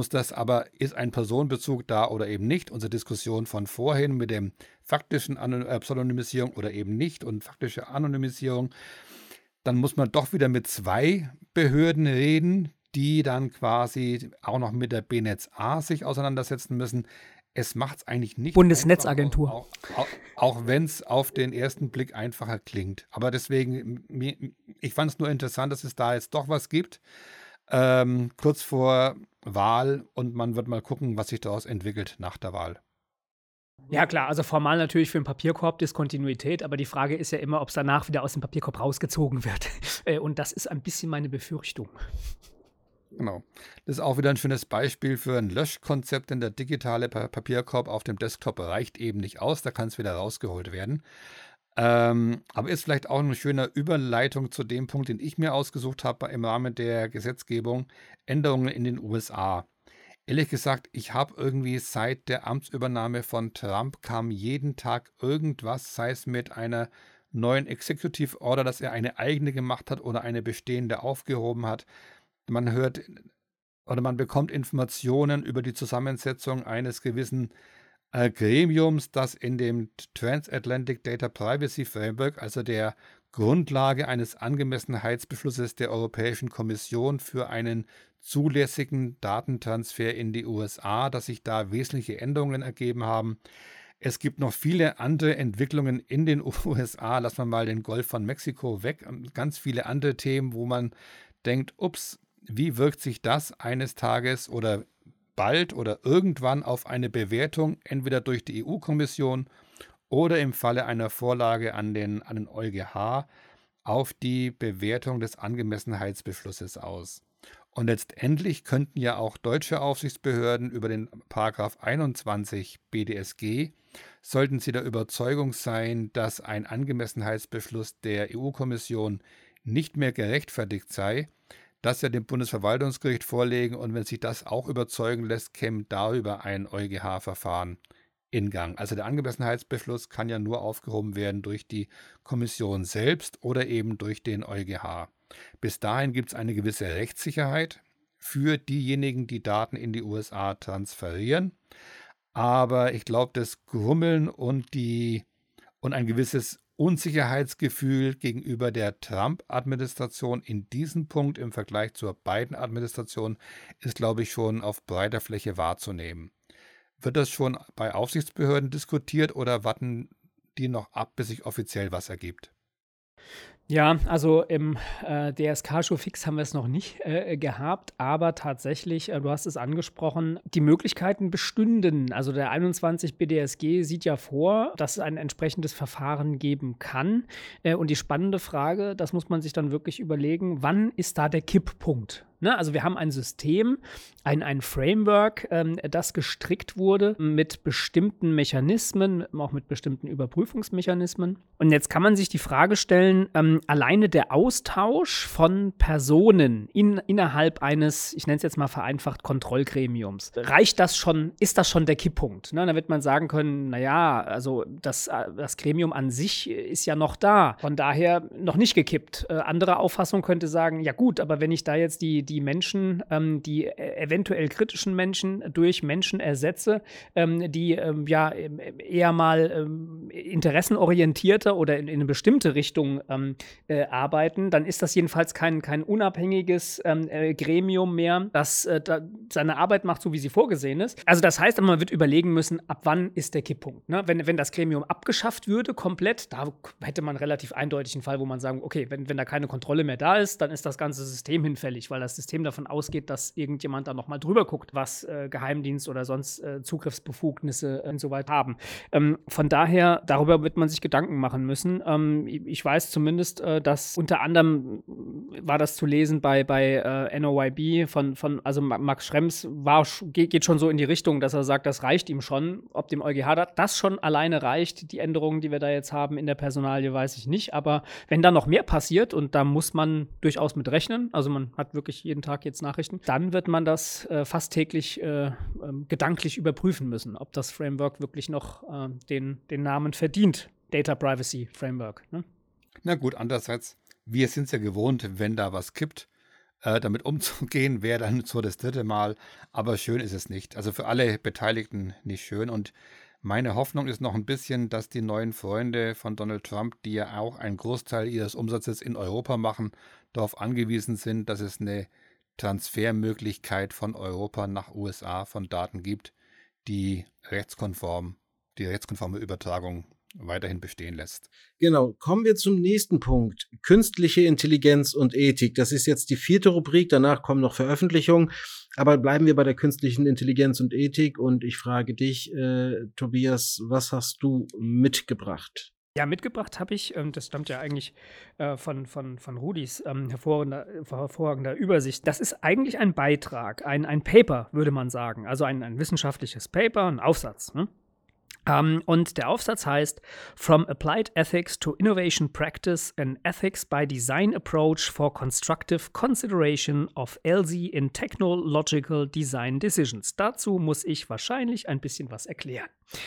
ist ein Personenbezug da oder eben nicht? Unsere Diskussion von vorhin mit dem faktischen Pseudonymisierung oder eben nicht und faktische Anonymisierung. Dann muss man doch wieder mit zwei Behörden reden, die dann quasi auch noch mit der BNetzA sich auseinandersetzen müssen. Es macht es eigentlich nicht. Bundesnetzagentur. Auch wenn es auf den ersten Blick einfacher klingt. Aber deswegen, ich fand es nur interessant, dass es da jetzt doch was gibt. Kurz vor Wahl, und man wird mal gucken, was sich daraus entwickelt nach der Wahl. Ja klar, also formal natürlich für den Papierkorb Diskontinuität, aber die Frage ist ja immer, ob es danach wieder aus dem Papierkorb rausgezogen wird. Und das ist ein bisschen meine Befürchtung. Genau. Das ist auch wieder ein schönes Beispiel für ein Löschkonzept, denn der digitale Papierkorb auf dem Desktop reicht eben nicht aus, da kann es wieder rausgeholt werden. Aber ist vielleicht auch eine schöne Überleitung zu dem Punkt, den ich mir ausgesucht habe im Rahmen der Gesetzgebung, Änderungen in den USA. Ehrlich gesagt, ich habe irgendwie seit der Amtsübernahme von Trump kam jeden Tag irgendwas, sei es mit einer neuen Executive Order, dass er eine eigene gemacht hat oder eine bestehende aufgehoben hat. Man hört oder man bekommt Informationen über die Zusammensetzung eines gewissen Gremiums, das in dem Transatlantic Data Privacy Framework, also der Grundlage eines Angemessenheitsbeschlusses der Europäischen Kommission für einen zulässigen Datentransfer in die USA, dass sich da wesentliche Änderungen ergeben haben. Es gibt noch viele andere Entwicklungen in den USA, lassen wir mal den Golf von Mexiko weg, ganz viele andere Themen, wo man denkt, ups, wie wirkt sich das eines Tages oder bald oder irgendwann auf eine Bewertung, entweder durch die EU-Kommission oder im Falle einer Vorlage an den EuGH, auf die Bewertung des Angemessenheitsbeschlusses aus. Und letztendlich könnten ja auch deutsche Aufsichtsbehörden über den Paragraph 21 BDSG, sollten sie der Überzeugung sein, dass ein Angemessenheitsbeschluss der EU-Kommission nicht mehr gerechtfertigt sei, das ja dem Bundesverwaltungsgericht vorlegen, und wenn sich das auch überzeugen lässt, käme darüber ein EuGH-Verfahren in Gang. Also der Angemessenheitsbeschluss kann ja nur aufgehoben werden durch die Kommission selbst oder eben durch den EuGH. Bis dahin gibt es eine gewisse Rechtssicherheit für diejenigen, die Daten in die USA transferieren. Aber ich glaube, das Grummeln und ein gewisses Unsicherheitsgefühl gegenüber der Trump-Administration in diesem Punkt im Vergleich zur Biden-Administration ist, glaube ich, schon auf breiter Fläche wahrzunehmen. Wird das schon bei Aufsichtsbehörden diskutiert oder warten die noch ab, bis sich offiziell was ergibt? Ja, also im DSK-Show fix haben wir es noch nicht gehabt, aber tatsächlich, du hast es angesprochen, die Möglichkeiten bestünden. Also der 21 BDSG sieht ja vor, dass es ein entsprechendes Verfahren geben kann. Und die spannende Frage, das muss man sich dann wirklich überlegen, wann ist da der Kipppunkt? Ne? Also wir haben ein System, ein Framework, das gestrickt wurde mit bestimmten Mechanismen, auch mit bestimmten Überprüfungsmechanismen. Und jetzt kann man sich die Frage stellen, alleine der Austausch von Personen innerhalb eines, ich nenne es jetzt mal vereinfacht, Kontrollgremiums, reicht das schon, ist das schon der Kipppunkt? Ne? Da wird man sagen können, naja, also das Gremium an sich ist ja noch da, von daher noch nicht gekippt. Andere Auffassung könnte sagen, ja gut, aber wenn ich da jetzt die Menschen, die eventuell kritischen Menschen durch Menschen ersetze, die eher mal interessenorientierter oder in eine bestimmte Richtung arbeiten, dann ist das jedenfalls kein unabhängiges Gremium mehr, das seine Arbeit macht, so wie sie vorgesehen ist. Also das heißt, man wird überlegen müssen, ab wann ist der Kipppunkt. Ne? Wenn das Gremium abgeschafft würde, komplett, da hätte man relativ eindeutig einen Fall, wo man sagen, okay, wenn da keine Kontrolle mehr da ist, dann ist das ganze System hinfällig, weil das System davon ausgeht, dass irgendjemand da nochmal drüber guckt, was Geheimdienst oder sonst Zugriffsbefugnisse und so weiter haben. Von daher, darüber wird man sich Gedanken machen müssen. Ich weiß zumindest, dass unter anderem war das zu lesen bei NOYB also Max Schrems geht schon so in die Richtung, dass er sagt, das reicht ihm schon. Ob dem EuGH das schon alleine reicht, die Änderungen, die wir da jetzt haben in der Personalie, weiß ich nicht. Aber wenn da noch mehr passiert, und da muss man durchaus mit rechnen, also man hat wirklich jeden Tag jetzt Nachrichten, dann wird man das fast täglich gedanklich überprüfen müssen, ob das Framework wirklich noch den Namen verdient. Data Privacy Framework. Ne? Na gut, andererseits, wir sind es ja gewohnt, wenn da was kippt, damit umzugehen, wäre dann so das dritte Mal. Aber schön ist es nicht. Also für alle Beteiligten nicht schön. Und meine Hoffnung ist noch ein bisschen, dass die neuen Freunde von Donald Trump, die ja auch einen Großteil ihres Umsatzes in Europa machen, darauf angewiesen sind, dass es eine Transfermöglichkeit von Europa nach USA von Daten gibt, die rechtskonforme Übertragung weiterhin bestehen lässt. Genau, kommen wir zum nächsten Punkt. Künstliche Intelligenz und Ethik. Das ist jetzt die 4. Rubrik, danach kommen noch Veröffentlichungen. Aber bleiben wir bei der künstlichen Intelligenz und Ethik. Und ich frage dich, Tobias, was hast du mitgebracht? Ja, mitgebracht habe ich, das stammt ja eigentlich von Rudis hervorragender Übersicht. Das ist eigentlich ein Beitrag, ein Paper, würde man sagen. Also ein wissenschaftliches Paper, ein Aufsatz. Ne? Und der Aufsatz heißt From Applied Ethics to Innovation Practice, an Ethics by Design Approach for Constructive Consideration of ELSI in Technological Design Decisions. Dazu muss ich wahrscheinlich ein bisschen was erklären.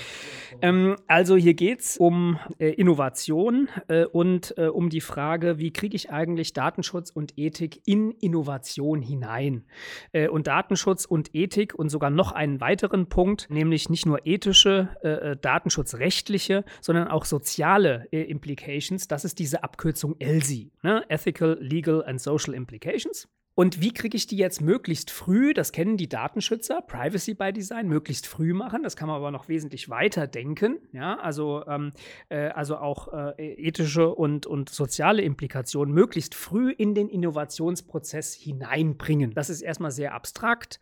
Also hier geht es um Innovation und um die Frage, wie kriege ich eigentlich Datenschutz und Ethik in Innovation hinein? Und Datenschutz und Ethik und sogar noch einen weiteren Punkt, nämlich nicht nur ethische, datenschutzrechtliche, sondern auch soziale Implications. Das ist diese Abkürzung ELSI, ne? Ethical, Legal and Social Implications. Und wie kriege ich die jetzt möglichst früh, das kennen die Datenschützer, Privacy by Design, möglichst früh machen, das kann man aber noch wesentlich weiter denken, ja, also auch ethische und soziale Implikationen möglichst früh in den Innovationsprozess hineinbringen. Das ist erstmal sehr abstrakt,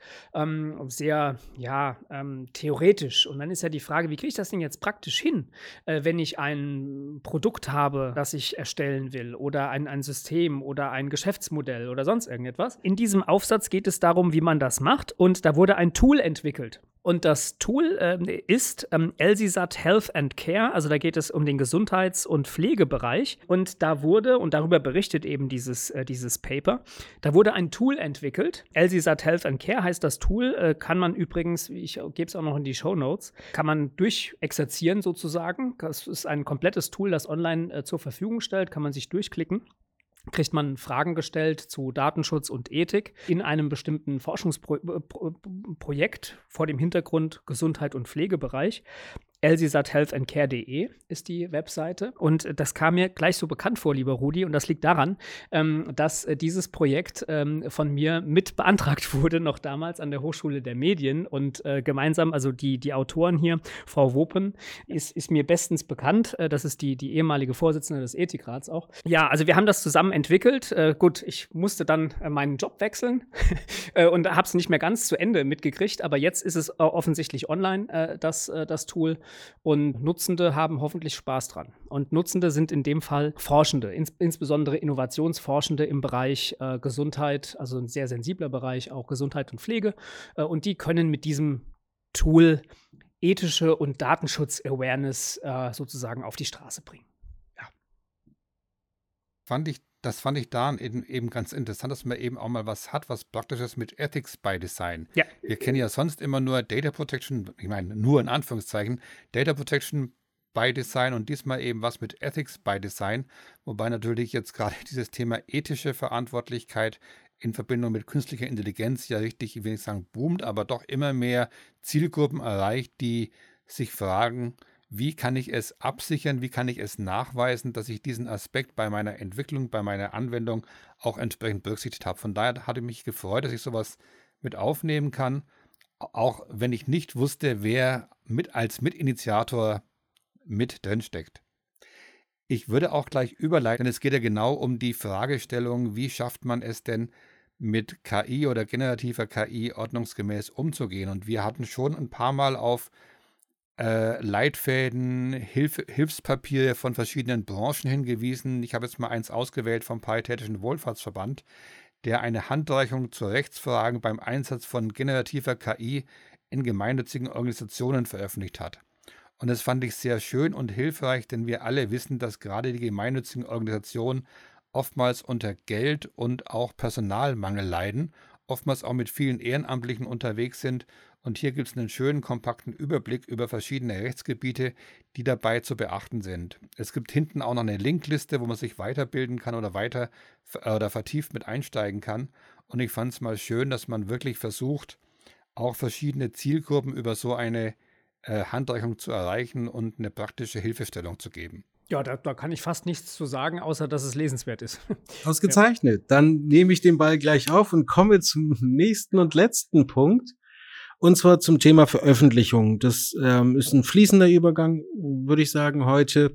sehr, theoretisch. Und dann ist ja die Frage, wie kriege ich das denn jetzt praktisch hin, wenn ich ein Produkt habe, das ich erstellen will oder ein System oder ein Geschäftsmodell oder sonst irgendetwas. In diesem Aufsatz geht es darum, wie man das macht, und da wurde ein Tool entwickelt. Und das Tool ist ELSISAT Health and Care, also da geht es um den Gesundheits- und Pflegebereich. Und da wurde, und darüber berichtet eben dieses Paper, da wurde ein Tool entwickelt. ELSISAT Health and Care heißt das Tool, kann man übrigens, ich gebe es auch noch in die Shownotes, kann man durchexerzieren sozusagen. Das ist ein komplettes Tool, das online zur Verfügung stellt, kann man sich durchklicken. Kriegt man Fragen gestellt zu Datenschutz und Ethik in einem bestimmten Forschungsprojekt vor dem Hintergrund Gesundheit- und Pflegebereich. elsisathealthandcare.de ist die Webseite. Und das kam mir gleich so bekannt vor, lieber Rudi. Und das liegt daran, dass dieses Projekt von mir mit beantragt wurde, noch damals an der Hochschule der Medien. Und gemeinsam, also die Autoren hier, Frau Wopen, ist mir bestens bekannt. Das ist die ehemalige Vorsitzende des Ethikrats auch. Ja, also wir haben das zusammen entwickelt. Gut, ich musste dann meinen Job wechseln und habe es nicht mehr ganz zu Ende mitgekriegt. Aber jetzt ist es offensichtlich online, das Tool. Und Nutzende haben hoffentlich Spaß dran. Und Nutzende sind in dem Fall Forschende, insbesondere Innovationsforschende im Bereich Gesundheit, also ein sehr sensibler Bereich, auch Gesundheit und Pflege. Und die können mit diesem Tool ethische und Datenschutz-Awareness sozusagen auf die Straße bringen. Ja. Das fand ich da eben ganz interessant, dass man eben auch mal was hat, was Praktisches mit Ethics by Design. Ja. Wir kennen ja sonst immer nur Data Protection, ich meine nur in Anführungszeichen, Data Protection by Design und diesmal eben was mit Ethics by Design, wobei natürlich jetzt gerade dieses Thema ethische Verantwortlichkeit in Verbindung mit künstlicher Intelligenz ja richtig, ich will nicht sagen boomt, aber doch immer mehr Zielgruppen erreicht, die sich fragen, wie kann ich es absichern, wie kann ich es nachweisen, dass ich diesen Aspekt bei meiner Entwicklung, bei meiner Anwendung auch entsprechend berücksichtigt habe. Von daher hatte ich mich gefreut, dass ich sowas mit aufnehmen kann, auch wenn ich nicht wusste, wer als Mitinitiator mit drin steckt. Ich würde auch gleich überleiten, denn es geht ja genau um die Fragestellung, wie schafft man es denn, mit KI oder generativer KI ordnungsgemäß umzugehen. Und wir hatten schon ein paar Mal auf Leitfäden, Hilfspapiere von verschiedenen Branchen hingewiesen. Ich habe jetzt mal eins ausgewählt vom Paritätischen Wohlfahrtsverband, der eine Handreichung zu Rechtsfragen beim Einsatz von generativer KI in gemeinnützigen Organisationen veröffentlicht hat. Und das fand ich sehr schön und hilfreich, denn wir alle wissen, dass gerade die gemeinnützigen Organisationen oftmals unter Geld und auch Personalmangel leiden, oftmals auch mit vielen Ehrenamtlichen unterwegs sind. Und hier gibt es einen schönen, kompakten Überblick über verschiedene Rechtsgebiete, die dabei zu beachten sind. Es gibt hinten auch noch eine Linkliste, wo man sich weiterbilden kann oder vertieft mit einsteigen kann. Und ich fand es mal schön, dass man wirklich versucht, auch verschiedene Zielgruppen über so eine Handreichung zu erreichen und eine praktische Hilfestellung zu geben. Ja, da kann ich fast nichts zu sagen, außer dass es lesenswert ist. Ausgezeichnet. Ja. Dann nehme ich den Ball gleich auf und komme zum nächsten und letzten Punkt. Und zwar zum Thema Veröffentlichung. Das ist ein fließender Übergang, würde ich sagen, heute.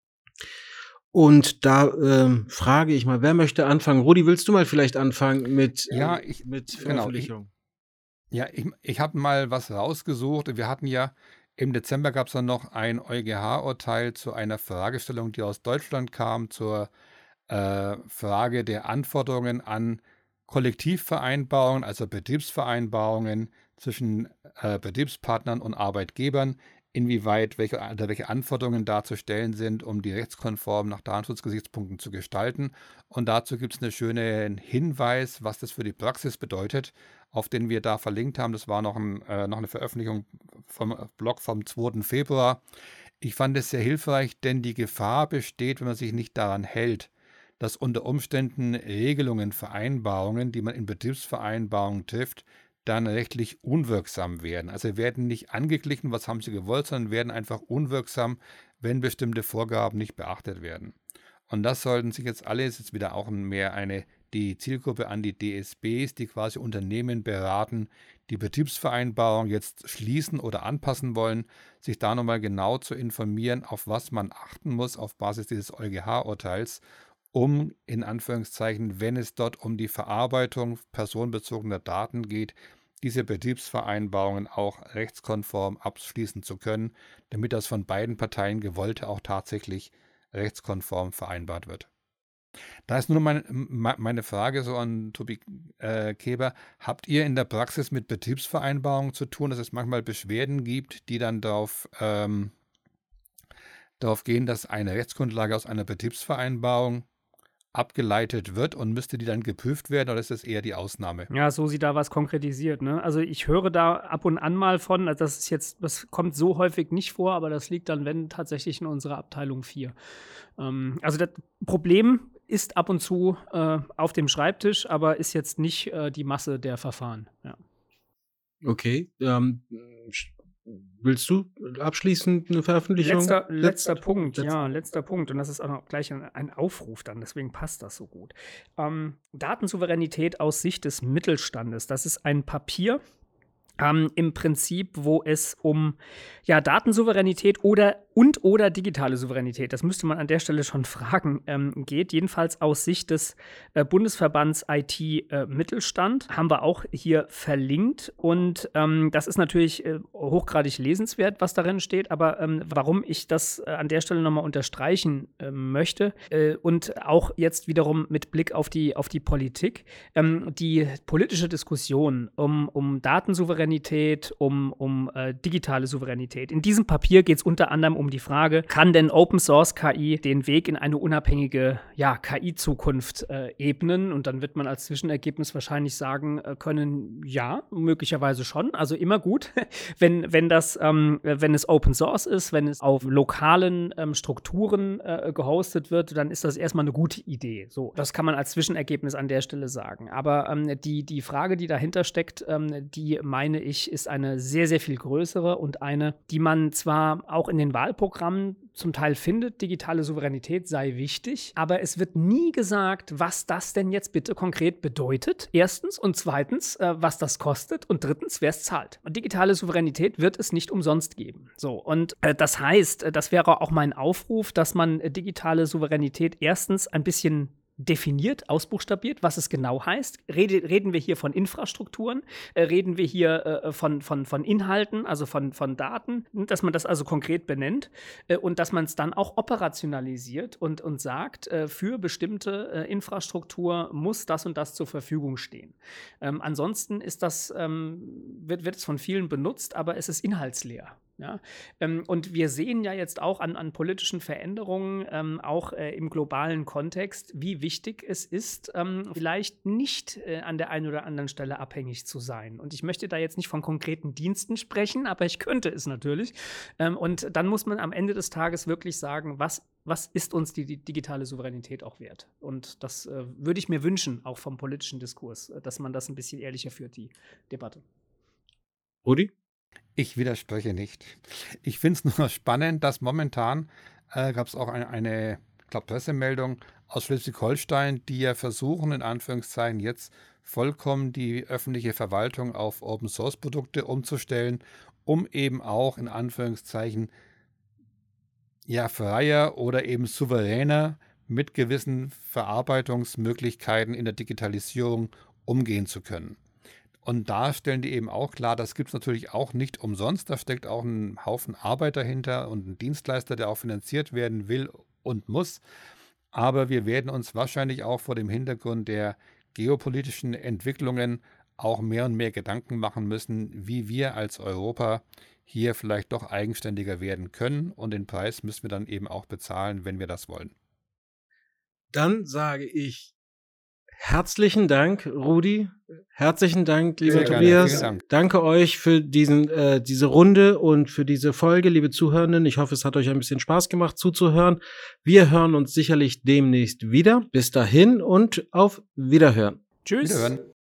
Und da frage ich mal, wer möchte anfangen? Rudi, willst du mal vielleicht anfangen mit Veröffentlichung? Genau, ich habe mal was rausgesucht. Wir hatten ja Im Dezember gab es dann noch ein EuGH-Urteil zu einer Fragestellung, die aus Deutschland kam, zur Frage der Anforderungen an Kollektivvereinbarungen, also Betriebsvereinbarungen zwischen Betriebspartnern und Arbeitgebern, inwieweit welche Anforderungen da zu stellen sind, um die rechtskonform nach Datenschutzgesichtspunkten zu gestalten. Und dazu gibt es einen schönen Hinweis, was das für die Praxis bedeutet, auf den wir da verlinkt haben. Das war noch eine Veröffentlichung vom Blog vom 2. Februar. Ich fand es sehr hilfreich, denn die Gefahr besteht, wenn man sich nicht daran hält, dass unter Umständen Regelungen, Vereinbarungen, die man in Betriebsvereinbarungen trifft, dann rechtlich unwirksam werden. Also werden nicht angeglichen, was haben sie gewollt, sondern werden einfach unwirksam, wenn bestimmte Vorgaben nicht beachtet werden. Und das sollten sich jetzt alle, ist jetzt wieder auch mehr die Zielgruppe an die DSBs, die quasi Unternehmen beraten, die Betriebsvereinbarung jetzt schließen oder anpassen wollen, sich da nochmal genau zu informieren, auf was man achten muss auf Basis dieses EuGH-Urteils, um in Anführungszeichen, wenn es dort um die Verarbeitung personenbezogener Daten geht, diese Betriebsvereinbarungen auch rechtskonform abschließen zu können, damit das von beiden Parteien Gewollte auch tatsächlich rechtskonform vereinbart wird. Da ist nur meine Frage so an Tobi Keber. Habt ihr in der Praxis mit Betriebsvereinbarungen zu tun, dass es manchmal Beschwerden gibt, die dann darauf gehen, dass eine Rechtsgrundlage aus einer Betriebsvereinbarung abgeleitet wird und müsste die dann geprüft werden, oder ist das eher die Ausnahme? Ja, so sie da was konkretisiert, ne? Also ich höre da ab und an mal von, also das kommt so häufig nicht vor, aber das liegt dann, wenn, tatsächlich in unserer Abteilung 4. Also das Problem ist ab und zu auf dem Schreibtisch, aber ist jetzt nicht die Masse der Verfahren. Ja. Okay. Willst du abschließend eine Veröffentlichung? Letzter Punkt, ja, letzter Punkt. Und das ist auch noch gleich ein Aufruf dann, deswegen passt das so gut. Datensouveränität aus Sicht des Mittelstandes. Das ist ein Papier, im Prinzip, wo es um Datensouveränität oder digitale Souveränität, das müsste man an der Stelle schon fragen, geht. Jedenfalls aus Sicht des Bundesverbands IT-Mittelstand haben wir auch hier verlinkt. Und das ist natürlich hochgradig lesenswert, was darin steht. Aber warum ich das an der Stelle nochmal unterstreichen möchte und auch jetzt wiederum mit Blick auf die Politik, die politische Diskussion um Datensouveränität, um digitale Souveränität. In diesem Papier geht es unter anderem um die Frage, kann denn Open Source KI den Weg in eine unabhängige KI-Zukunft ebnen? Und dann wird man als Zwischenergebnis wahrscheinlich sagen können, ja, möglicherweise schon. Also immer gut, wenn es Open Source ist, wenn es auf lokalen Strukturen gehostet wird, dann ist das erstmal eine gute Idee. So, das kann man als Zwischenergebnis an der Stelle sagen. Aber die Frage, die dahinter steckt, die meine ich, ist eine sehr, sehr viel größere und eine, die man zwar auch in den Wahlprogrammen zum Teil findet, digitale Souveränität sei wichtig, aber es wird nie gesagt, was das denn jetzt bitte konkret bedeutet, erstens, und zweitens, was das kostet, und drittens, wer es zahlt. Und digitale Souveränität wird es nicht umsonst geben. So, und das heißt, das wäre auch mein Aufruf, dass man digitale Souveränität erstens ein bisschen definiert, ausbuchstabiert, was es genau heißt. Reden wir hier von Infrastrukturen, reden wir hier von Inhalten, also von Daten, dass man das also konkret benennt und dass man es dann auch operationalisiert und sagt, für bestimmte Infrastruktur muss das und das zur Verfügung stehen. Ansonsten ist das, wird es von vielen benutzt, aber es ist inhaltsleer. Ja? Und wir sehen ja jetzt auch an politischen Veränderungen, auch im globalen Kontext, wie wichtig es ist, vielleicht nicht an der einen oder anderen Stelle abhängig zu sein. Und ich möchte da jetzt nicht von konkreten Diensten sprechen, aber ich könnte es natürlich. Und dann muss man am Ende des Tages wirklich sagen, was ist uns die digitale Souveränität auch wert? Und das würde ich mir wünschen, auch vom politischen Diskurs, dass man das ein bisschen ehrlicher führt, die Debatte. Rudi? Ich widerspreche nicht. Ich finde es nur spannend, dass momentan gab es auch eine Pressemeldung aus Schleswig-Holstein, die ja versuchen, in Anführungszeichen jetzt vollkommen die öffentliche Verwaltung auf Open-Source-Produkte umzustellen, um eben auch in Anführungszeichen freier oder eben souveräner mit gewissen Verarbeitungsmöglichkeiten in der Digitalisierung umgehen zu können. Und da stellen die eben auch klar, das gibt es natürlich auch nicht umsonst. Da steckt auch ein Haufen Arbeit dahinter und ein Dienstleister, der auch finanziert werden will und muss. Aber wir werden uns wahrscheinlich auch vor dem Hintergrund der geopolitischen Entwicklungen auch mehr und mehr Gedanken machen müssen, wie wir als Europa hier vielleicht doch eigenständiger werden können. Und den Preis müssen wir dann eben auch bezahlen, wenn wir das wollen. Dann sage ich herzlichen Dank, Rudi. Herzlichen Dank, lieber Sehr gerne, Tobias. vielen Dank. Danke euch für diese Runde und für diese Folge, liebe Zuhörenden. Ich hoffe, es hat euch ein bisschen Spaß gemacht zuzuhören. Wir hören uns sicherlich demnächst wieder. Bis dahin und auf Wiederhören. Tschüss. Wiederhören.